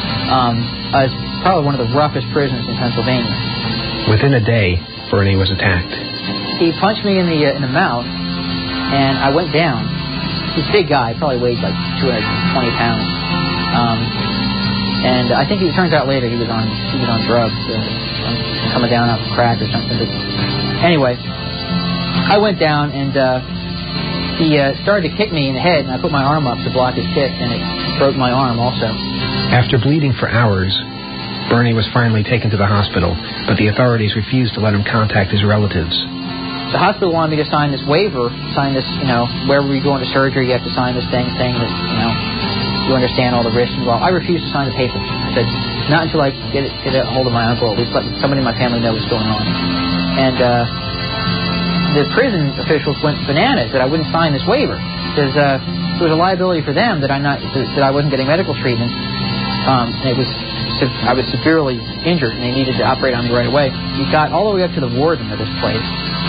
I: as probably one of the roughest prisons in Pennsylvania.
J: Within a day, Bernie was attacked.
I: He punched me in the mouth, and I went down. He's a big guy, probably weighed like 220 pounds. And I think it turns out later he was on drugs, coming down off crack or something. But anyway, I went down and he started to kick me in the head, and I put my arm up to block his kick, and it broke my arm also.
J: After bleeding for hours, Bernie was finally taken to the hospital, but the authorities refused to let him contact his relatives.
I: The hospital wanted me to sign this waiver, wherever you go into surgery, you have to sign this thing saying that, you understand all the risks involved. I refused to sign the paper. I said, not until I get a hold of my uncle, at least let somebody in my family know what's going on. And the prison officials went bananas that I wouldn't sign this waiver, because it was a liability for them that I wasn't getting medical treatment. And I was severely injured, and they needed to operate on me right away. We got all the way up to the warden of this place,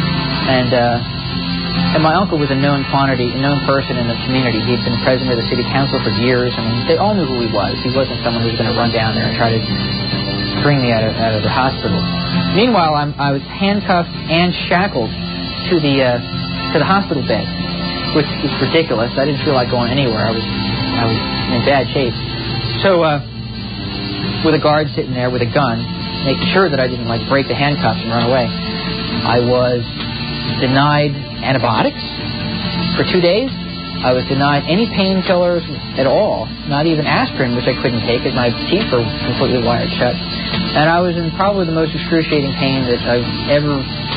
I: and my uncle was a known person in the community. He'd been president of the city council for years. I mean, they all knew who he was. He wasn't someone who was going to run down there and try to bring me out of the hospital. Meanwhile, I was handcuffed and shackled to the hospital bed, which was ridiculous. I didn't feel like going anywhere. I was in bad shape. So, with a guard sitting there with a gun, making sure that I didn't break the handcuffs and run away, I was denied antibiotics for 2 days. I was denied any painkillers at all, not even aspirin, which I couldn't take because my teeth were completely wired shut. And I was in probably the most excruciating pain that I've ever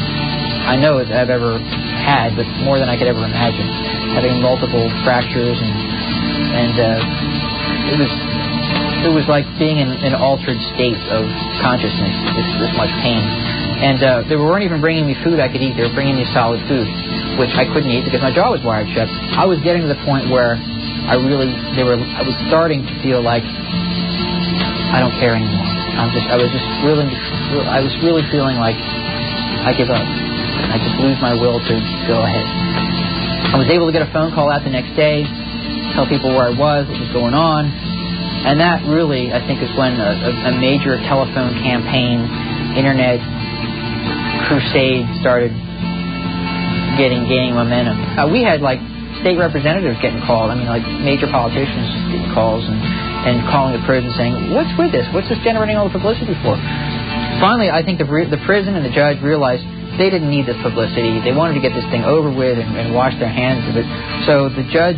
I: had, but more than I could ever imagine. Having multiple fractures and it was like being in an altered state of consciousness, this much pain. And they weren't even bringing me food I could eat. They were bringing me solid food, which I couldn't eat because my jaw was wired shut. I was getting to the point where I was starting to feel like I don't care anymore. I was really feeling like I give up. I just lose my will to go ahead. I was able to get a phone call out the next day, tell people where I was, what was going on. And that really, I think, is when a major telephone campaign, internet crusade started gaining momentum. We had state representatives getting called. I mean, major politicians getting calls and calling the prison saying, "What's with this? What's this generating all the publicity for?" Finally, I think the prison and the judge realized they didn't need this publicity. They wanted to get this thing over with and wash their hands of it. So the judge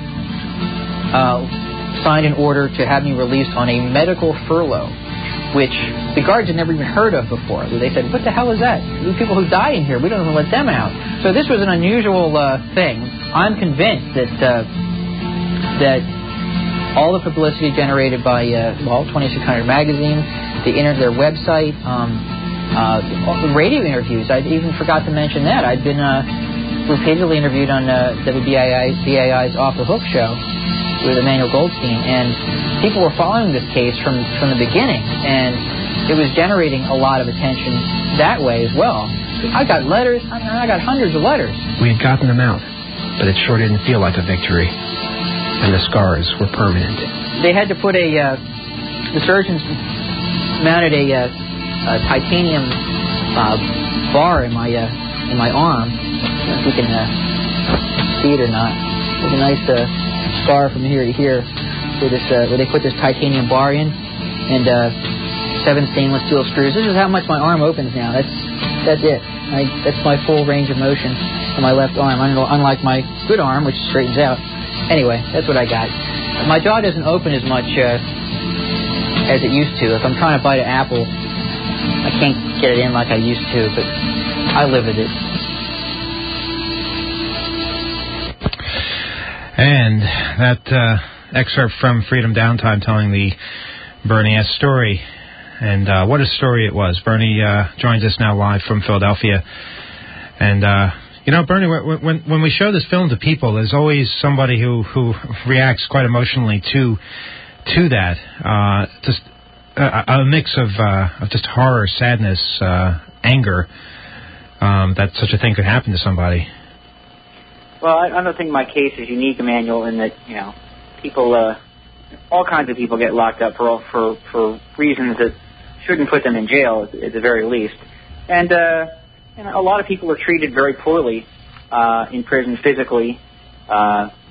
I: signed an order to have me released on a medical furlough, which the guards had never even heard of before. They said, "What the hell is that? The people who die in here, we don't even let them out." So this was an unusual thing. I'm convinced that all the publicity generated by 2600 magazine, their website, the radio interviews. I even forgot to mention that I'd been repeatedly interviewed on WBAI's Off the Hook show with Emmanuel Goldstein, and people were following this case from the beginning, and it was generating a lot of attention that way as well. I got letters. I got hundreds of letters.
J: We had gotten them out, but it sure didn't feel like a victory, and the scars were permanent.
I: They had to put the surgeons mounted a titanium bar in my arm. I don't know if you can see it or not. There's a nice scar from here to here where they put this titanium bar in, and 7 stainless steel screws. This is how much my arm opens now. That's it. That's my full range of motion on my left arm, unlike my good arm, which straightens out. Anyway, that's what I got. My jaw doesn't open as much as it used to. If I'm trying to bite an apple, I can't get it in like I used to, but I live with it.
B: And that excerpt from Freedom Downtime telling the Bernie S. story. And what a story it was. Bernie joins us now live from Philadelphia. And, Bernie, when we show this film to people, there's always somebody who reacts quite emotionally to that. Just a mix of just horror, sadness, anger, that such a thing could happen to somebody.
G: Well, I don't think my case is unique, Emmanuel, in that, people, all kinds of people get locked up for reasons that shouldn't put them in jail at the very least. And a lot of people are treated very poorly in prison physically.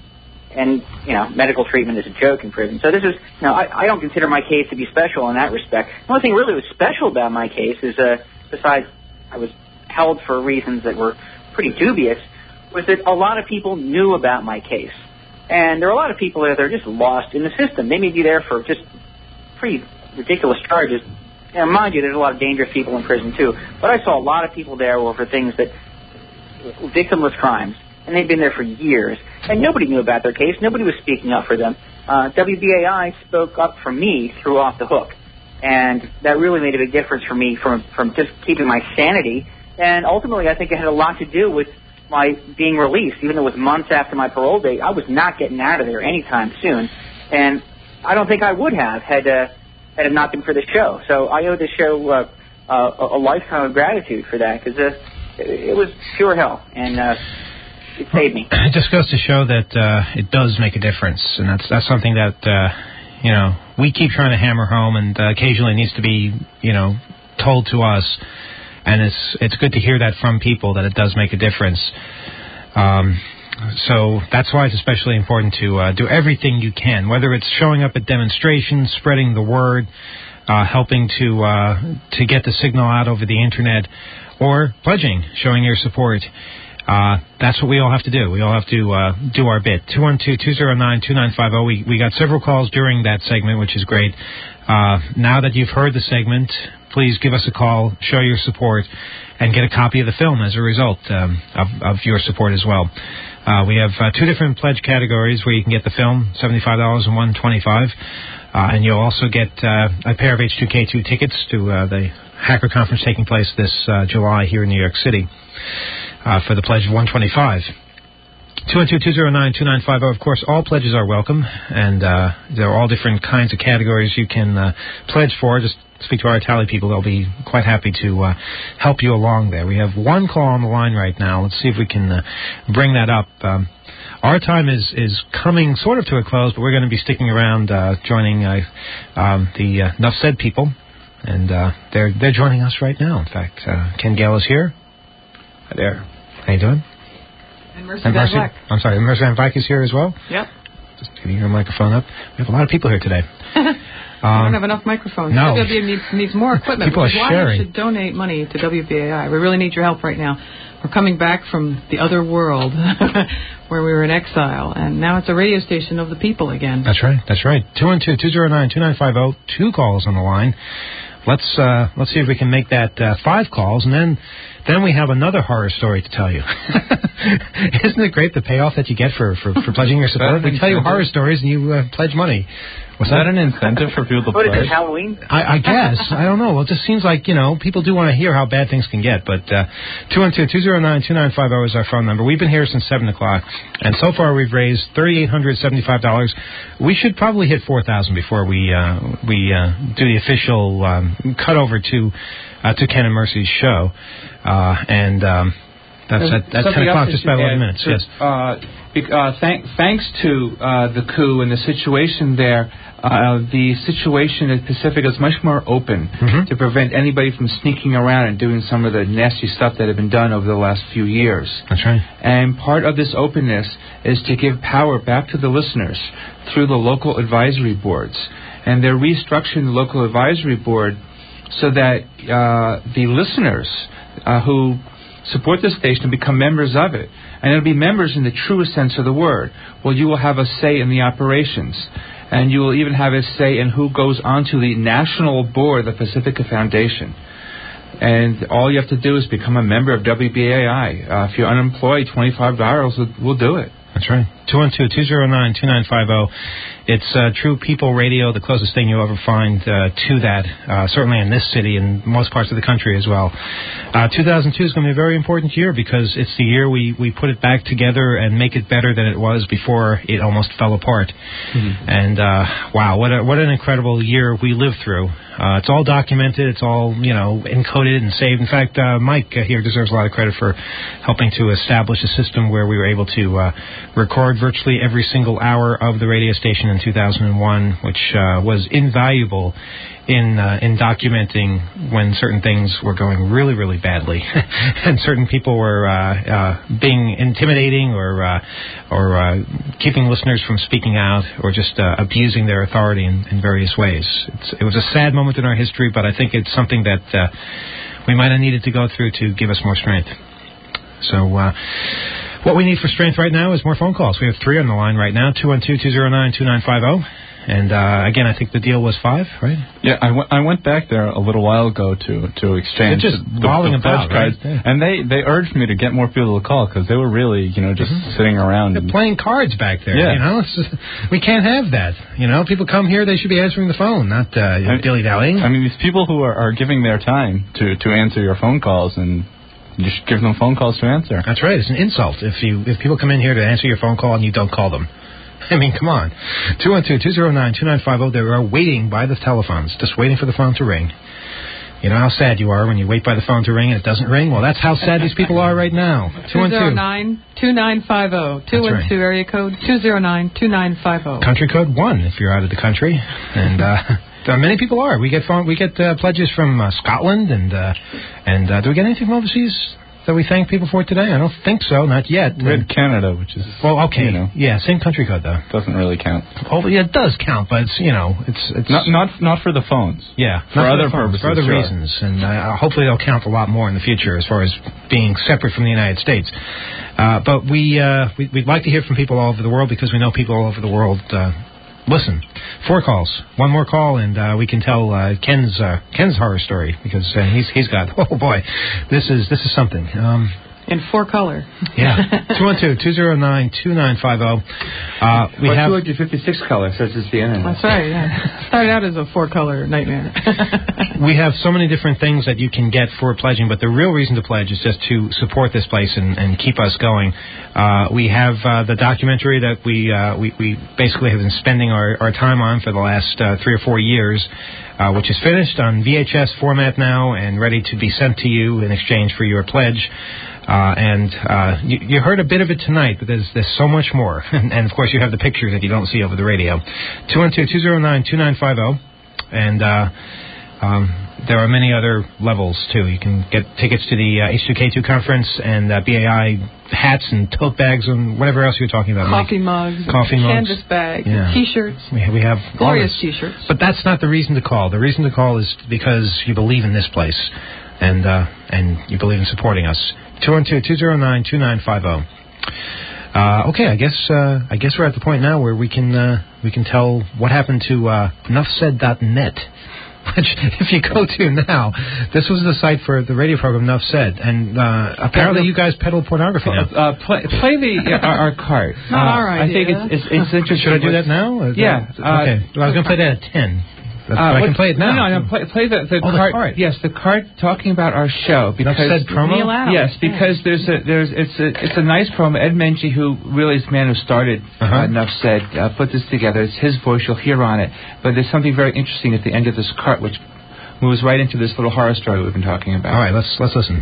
G: and medical treatment is a joke in prison. So this is, I don't consider my case to be special in that respect. The only thing really was special about my case is, besides I was held for reasons that were pretty dubious, was that a lot of people knew about my case. And there are a lot of people that are just lost in the system. They may be there for just pretty ridiculous charges. And mind you, there's a lot of dangerous people in prison too. But I saw a lot of people there for things that, victimless crimes. And they'd been there for years. And nobody knew about their case. Nobody was speaking up for them. WBAI spoke up for me through Off the Hook. And that really made a big difference for me from just keeping my sanity. And ultimately, I think it had a lot to do with my being released. Even though it was months after my parole date, I was not getting out of there anytime soon. And I don't think I would have had it not been for the show. So I owe the show a lifetime of gratitude for that, because it was pure hell, and it saved me.
B: It just goes to show that it does make a difference, and that's something that we keep trying to hammer home, and occasionally needs to be told to us. And it's good to hear that from people, that it does make a difference. So that's why it's especially important to do everything you can, whether it's showing up at demonstrations, spreading the word, helping to get the signal out over the internet, or pledging, showing your support. That's what we all have to do. We all have to do our bit. 212-209-2950. We got several calls during that segment, which is great. Now that you've heard the segment, please give us a call, show your support, and get a copy of the film as a result of your support as well. We have two different pledge categories where you can get the film, $75 and $125. And you'll also get a pair of H2K2 tickets to the Hacker Conference taking place this July here in New York City for the pledge of $125. 212-209-2950. Of course, all pledges are welcome, and there are all different kinds of categories you can pledge for. Just speak to our tally people. They'll be quite happy to help you along there. We have one call on the line right now. Let's see if we can bring that up. Our time is coming sort of to a close, but we're going to be sticking around, joining the Nuff Said people, and they're joining us right now. In fact, Ken Gale is here. Hi there. How you doing?
L: And Mercy Van Vleck.
B: I'm sorry, Mercy Van Vleck is here as well?
L: Yep.
B: Just getting your microphone up. We have a lot of people here today.
L: We don't have enough microphones.
B: No.
L: WBA needs more equipment.
B: People are sharing.
L: Why you should donate money to WBAI. We really need your help right now. We're coming back from the other world where we were in exile, and now it's a radio station of the people again.
B: That's right. 212-209-2950. Two calls on the line. Let's see if we can make that 5 calls, and then we have another horror story to tell you. Isn't it great the payoff that you get for pledging your support? We tell you horror stories and you pledge money.
E: Was that an incentive for people to pledge?
G: What is it, Halloween?
B: I guess. I don't know. Well, it just seems like, people do want to hear how bad things can get. But 212-209-2950 is our phone number. We've been here since 7 o'clock, and so far we've raised $3,875. We should probably hit $4,000 before we do the official cut over to Ken and Mercy's show. That's at 10 o'clock, just about 11 minutes. Yes.
C: Thanks to the coup and the situation there, the situation at Pacifica is much more open to prevent anybody from sneaking around and doing some of the nasty stuff that had been done over the last few years.
B: That's right.
C: And part of this openness is to give power back to the listeners through the local advisory boards. And they're restructuring the local advisory board so that the listeners who support the station and become members of it, and it'll be members in the truest sense of the word. Well, you will have a say in the operations, and you will even have a say in who goes onto the national board of the Pacifica Foundation. And all you have to do is become a member of WBAI. If you're unemployed, $25 will do it.
B: That's right. 212-209-2950. It's True People Radio, the closest thing you'll ever find to that, certainly in this city and most parts of the country as well. 2002 is going to be a very important year because it's the year we put it back together and make it better than it was before it almost fell apart. And wow, what an incredible year we lived through. It's all documented. It's all, encoded and saved. In fact, Mike here deserves a lot of credit for helping to establish a system where we were able to record virtually every single hour of the radio station in 2001, which was invaluable in documenting when certain things were going really, really badly, and certain people were being intimidating or keeping listeners from speaking out or just abusing their authority in various ways. It was a sad moment in our history, but I think it's something that we might have needed to go through to give us more strength. So what we need for strength right now is more phone calls. We have 3 on the line right now, 212-209-2950. And again, I think the deal was 5, right?
E: Yeah, I went back there a little while ago to exchange
B: just the pledge cards, right?
E: And they urged me to get more people to call because they were really, just sitting around.
B: They're playing cards back there,
E: yeah.
B: We can't have that. People come here, they should be answering the phone, not dilly-dallying.
E: I mean, these people who are giving their time to answer your phone calls, and you should give them phone calls to answer.
B: That's right. It's an insult if people come in here to answer your phone call and you don't call them. I mean, come on. 212-209-2950. They are waiting by the telephones, just waiting for the phone to ring. You know how sad you are when you wait by the phone to ring and it doesn't ring? Well, that's how sad these people are right now.
L: 209-2950. 212 area code 209-2950.
B: Country code 1 if you're out of the country. And many people are. We get pledges from Scotland and do we get anything from overseas that we thank people for today? I don't think so, not yet.
E: We had Canada, which is...
B: Well, okay. Yeah, same country code, though.
E: Doesn't really count.
B: Oh, yeah, it does count, but it's, it's...
E: Not for the phones.
B: Yeah.
E: For other purposes.
B: For other reasons. And hopefully they'll count a lot more in the future as far as being separate from the United States. But we'd like to hear from people all over the world because we know people all over the world... Listen, 4 calls. 1 more call, and we can tell Ken's horror story because he's got. Oh boy, this is something.
L: In 4 color.
B: Yeah, 212-209-2950. We have
C: 256 color. Says it's the internet.
L: That's right. Yeah, started out as a 4-color nightmare.
B: We have so many different things that you can get for pledging, but the real reason to pledge is just to support this place and keep us going. We have the documentary that we basically have been spending our time on for the last 3 or 4 years, which is finished on VHS format now and ready to be sent to you in exchange for your pledge. You heard a bit of it tonight, but there's so much more. And of course, you have the pictures that you don't see over the radio. 212-209-2950. And there are many other levels, too. You can get tickets to the H2K2 conference and BAI hats and tote bags and whatever else you're talking about.
L: Coffee mugs, canvas bags, T-shirts.
B: We have
L: glorious T-shirts.
B: But that's not the reason to call. The reason to call is because you believe in this place and you believe in supporting us. 212-209-2950. Okay, I guess we're at the point now where we can tell what happened to nuffsaid.net. Which, if you go to now, this was the site for the radio program Nuff Said, and apparently you guys peddle pornography now.
C: Play our card.
L: Not our idea.
C: I think it's interesting.
B: Should I do that now?
C: Yeah.
B: Okay. Well, I was going to play that at 10. I can play it now.
C: No, play the card. Yes, the card talking about our show. Because
B: Nuff Said promo?
C: Yes, because it's a nice promo. Ed Menchie, who really is the man who started Nuff Said, put this together. It's his voice you'll hear on it. But there's something very interesting at the end of this card, which moves right into this little horror story we've been talking about.
B: All right, let's listen.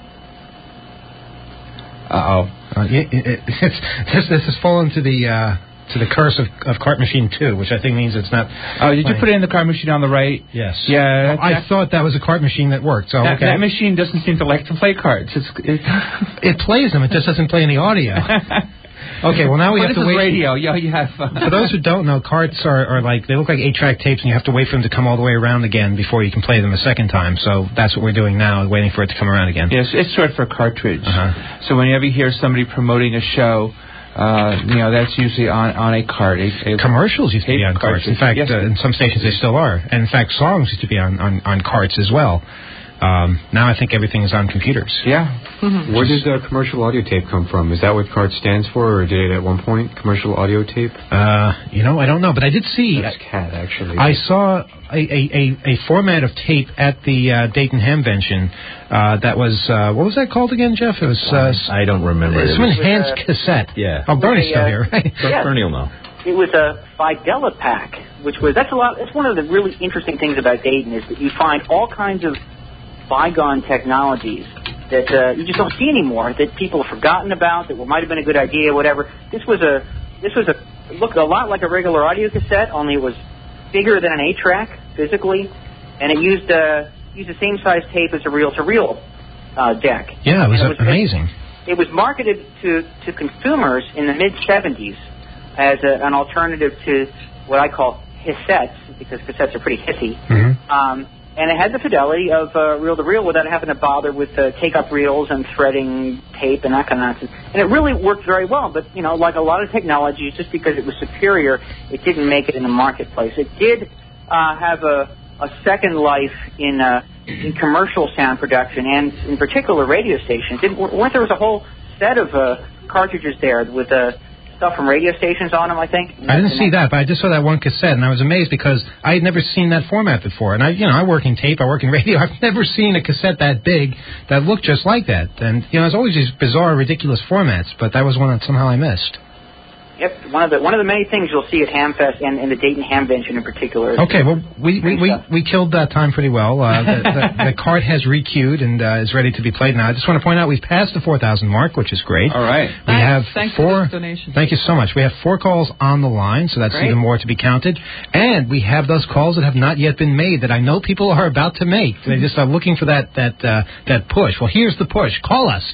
B: This has fallen to the curse of Cart Machine 2, which I think means it's not...
C: Oh, did you put it in the cart machine on the right?
B: Yes.
C: Yeah.
B: Well, I thought that was a cart machine that worked, so okay.
C: That machine doesn't seem to like to play cards.
B: It plays them, it just doesn't play any audio. Okay, well now we have to wait.
C: Radio. Yeah, you have.
B: For those who don't know, carts are like, they look like 8-track tapes, and you have to wait for them to come all the way around again before you can play them a second time. So that's what we're doing now, waiting for it to come around again.
C: Yes, it's short for cartridge. So whenever you hear somebody promoting a show, that's usually on a cart.
B: Commercials used to be on carts. In fact, in some stations they still are. And in fact, songs used to be on carts as well. Now I think everything is on computers.
C: Yeah.
F: Mm-hmm. Where did commercial audio tape come from? Is that what CART stands for, or did it at one point, commercial audio tape?
B: I don't know, but I did see...
F: That's CAT, actually.
B: I saw a format of tape at the Dayton Hamvention that was... what was that called again, Jeff? It was...
F: I don't remember.
B: It's an enhanced cassette.
F: Yeah.
B: Oh, Bernie's still here, right?
F: Bernie will know.
G: it was a Fidelipack, that's one of the really interesting things about Dayton is that you find all kinds of bygone technologies that you just don't see anymore, that people have forgotten about, that might have been a good idea, whatever. This looked a lot like a regular audio cassette, only it was bigger than an 8-track physically, and it used the same size tape as a reel-to-reel deck.
B: Yeah, it was amazing.
G: It was marketed to consumers in the mid-'70s as an alternative to what I call cassettes, because cassettes are pretty hissy. Mm-hmm. And it had the fidelity of reel-to-reel without having to bother with take-up reels and threading tape and that kind of nonsense. And it really worked very well. But, like a lot of technologies, just because it was superior, it didn't make it in the marketplace. It did have a second life in commercial sound production and, in particular, radio stations. There was a whole set of cartridges there with stuff from radio stations on them, I think.
B: I didn't see that, but I just saw that one cassette, and I was amazed because I had never seen that format before. And I work in tape, I work in radio. I've never seen a cassette that big that looked just like that. And there's always these bizarre, ridiculous formats, but that was one that somehow I missed.
G: Yep, one of the many things you'll see at Hamfest and the Dayton Hamvention in particular.
B: Okay, well, we killed that time pretty well. The cart has requeued and is ready to be played now. I just want to point out we've passed the 4,000 mark, which is great.
C: All right.
L: Thanks for this donation.
B: Thank you so much. We have 4 calls on the line, so that's great. Even more to be counted. And we have those calls that have not yet been made that I know people are about to make. They just are looking for that push. Well, here's the push. Call us,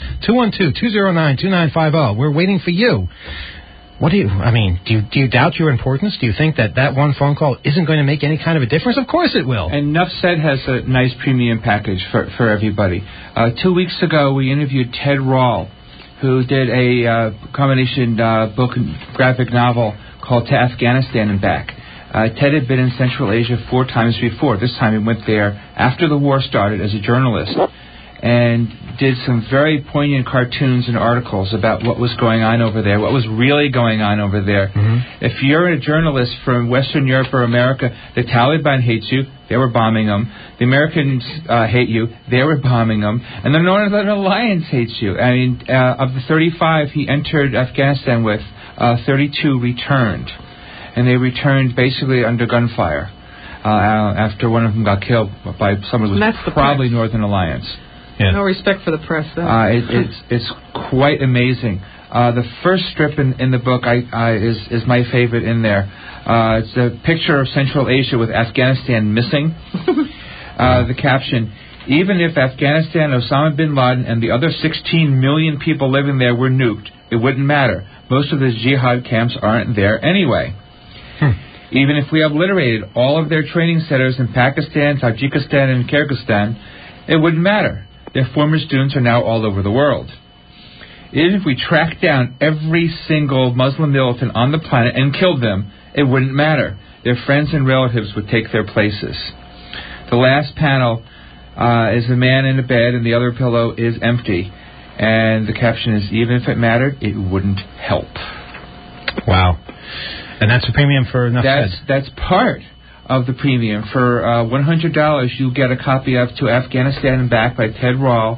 B: 212-209-2950. We're waiting for you. What do you doubt your importance? Do you think that one phone call isn't going to make any kind of a difference? Of course it will.
C: And Nuff Said has a nice premium package for everybody. 2 weeks ago, we interviewed Ted Rall, who did a combination book and graphic novel called To Afghanistan and Back. Ted had been in Central Asia 4 times before. This time he went there after the war started as a journalist and did some very poignant cartoons and articles about what was going on over there, what was really going on over there. Mm-hmm. If you're a journalist from Western Europe or America, the Taliban hates you. They were bombing them. The Americans hate you. They were bombing them. And the Northern Alliance hates you. I mean, of the 35 he entered Afghanistan with, 32 returned. And they returned basically under gunfire after one of them got killed by someone who was probably Northern Alliance.
L: Yeah. No respect for the press, though.
C: It's quite amazing. The first strip in the book is my favorite in there. It's a picture of Central Asia with Afghanistan missing. The caption, even if Afghanistan, Osama bin Laden, and the other 16 million people living there were nuked, it wouldn't matter. Most of the jihad camps aren't there anyway. Even if we obliterated all of their training centers in Pakistan, Tajikistan, and Kyrgyzstan, it wouldn't matter. Their former students are now all over the world. Even if we tracked down every single Muslim militant on the planet and killed them, it wouldn't matter. Their friends and relatives would take their places. The last panel is a man in a bed and the other pillow is empty. And the caption is, even if it mattered, it wouldn't help.
B: Wow. And that's a premium for Enough Said.
C: That's part of the premium. For $100, you get a copy of To Afghanistan and Back by Ted Rall,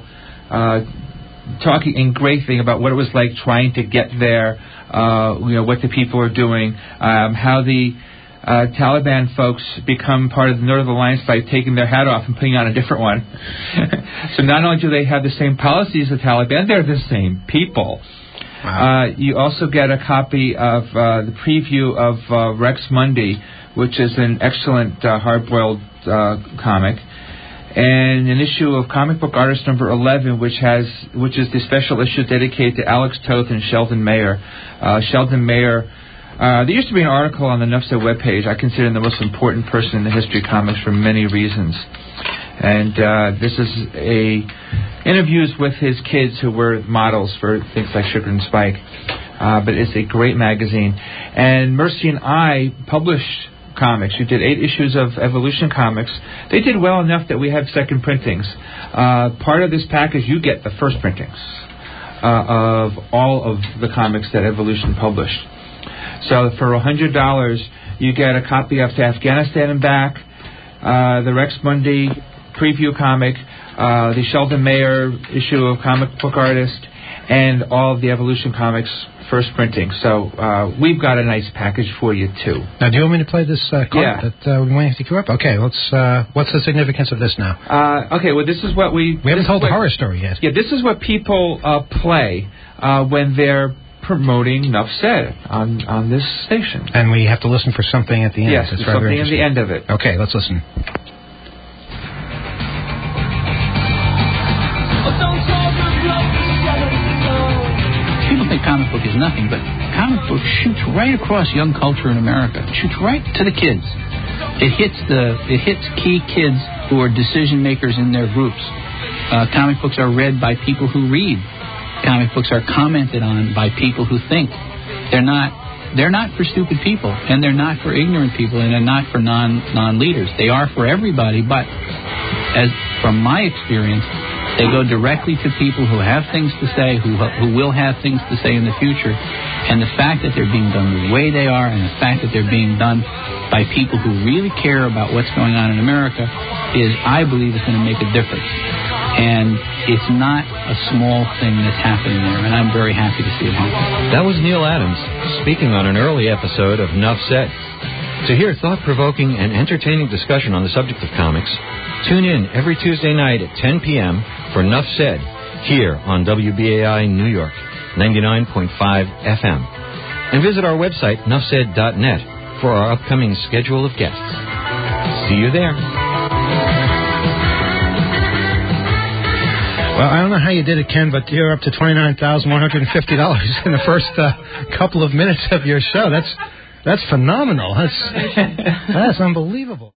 C: talking in great thing about what it was like trying to get there, what the people are doing, how the Taliban folks become part of the Northern Alliance by taking their hat off and putting on a different one. So not only do they have the same policies as the Taliban, they're the same people. Wow. You also get a copy of the preview of Rex Mundi, which is an excellent hard-boiled comic, and an issue of Comic Book Artist number 11, which is the special issue dedicated to Alex Toth and Sheldon Mayer. Sheldon Mayer, there used to be an article on the Nuff Said webpage. I consider him the most important person in the history of comics for many reasons. And this is interviews with his kids who were models for things like Sugar and Spike. But it's a great magazine. And Mercy and I published comics. We did 8 issues of Evolution Comics. They did well enough that we have second printings. Part of this package, you get the first printings of all of the comics that Evolution published. So for $100, you get a copy of To Afghanistan and Back, the Rex Mundi preview comic, the Sheldon Mayer issue of Comic Book Artist, and all of the Evolution Comics first printing. So we've got a nice package for you, too.
B: Now, do you want me to play this card that we might have to queue up? Okay, what's the significance of this now?
C: Okay, well, this is what we
B: haven't told the horror story yet.
C: Yeah, this is what people play when they're promoting Nuff Said on this station.
B: And we have to listen for something at the end.
C: Yes,
B: that's
C: something at the end of it.
B: Okay, let's listen.
H: People think comic book is nothing, but comic book shoots right across young culture in America. It shoots right to the kids. It hits key kids who are decision makers in their groups. Comic books are read by people who read. Comic books are commented on by people who think. They're not for stupid people, and they're not for ignorant people, and they're not for non-leaders. They are for everybody, but as from my experience, they go directly to people who have things to say, who will have things to say in the future. And the fact that they're being done the way they are, and the fact that they're being done by people who really care about what's going on in America is, I believe, is going to make a difference. And it's not a small thing that's happening there, and I'm very happy to see it happen.
M: That was Neil Adams speaking on an early episode of Nuff Said. To hear thought-provoking and entertaining discussion on the subject of comics, tune in every Tuesday night at 10 p.m. for Nuff Said here on WBAI New York, 99.5 FM. And visit our website, nuffsaid.net, for our upcoming schedule of guests. See you there.
B: Well, I don't know how you did it, Ken, but you're up to $29,150 in the first couple of minutes of your show. That's phenomenal. That's unbelievable.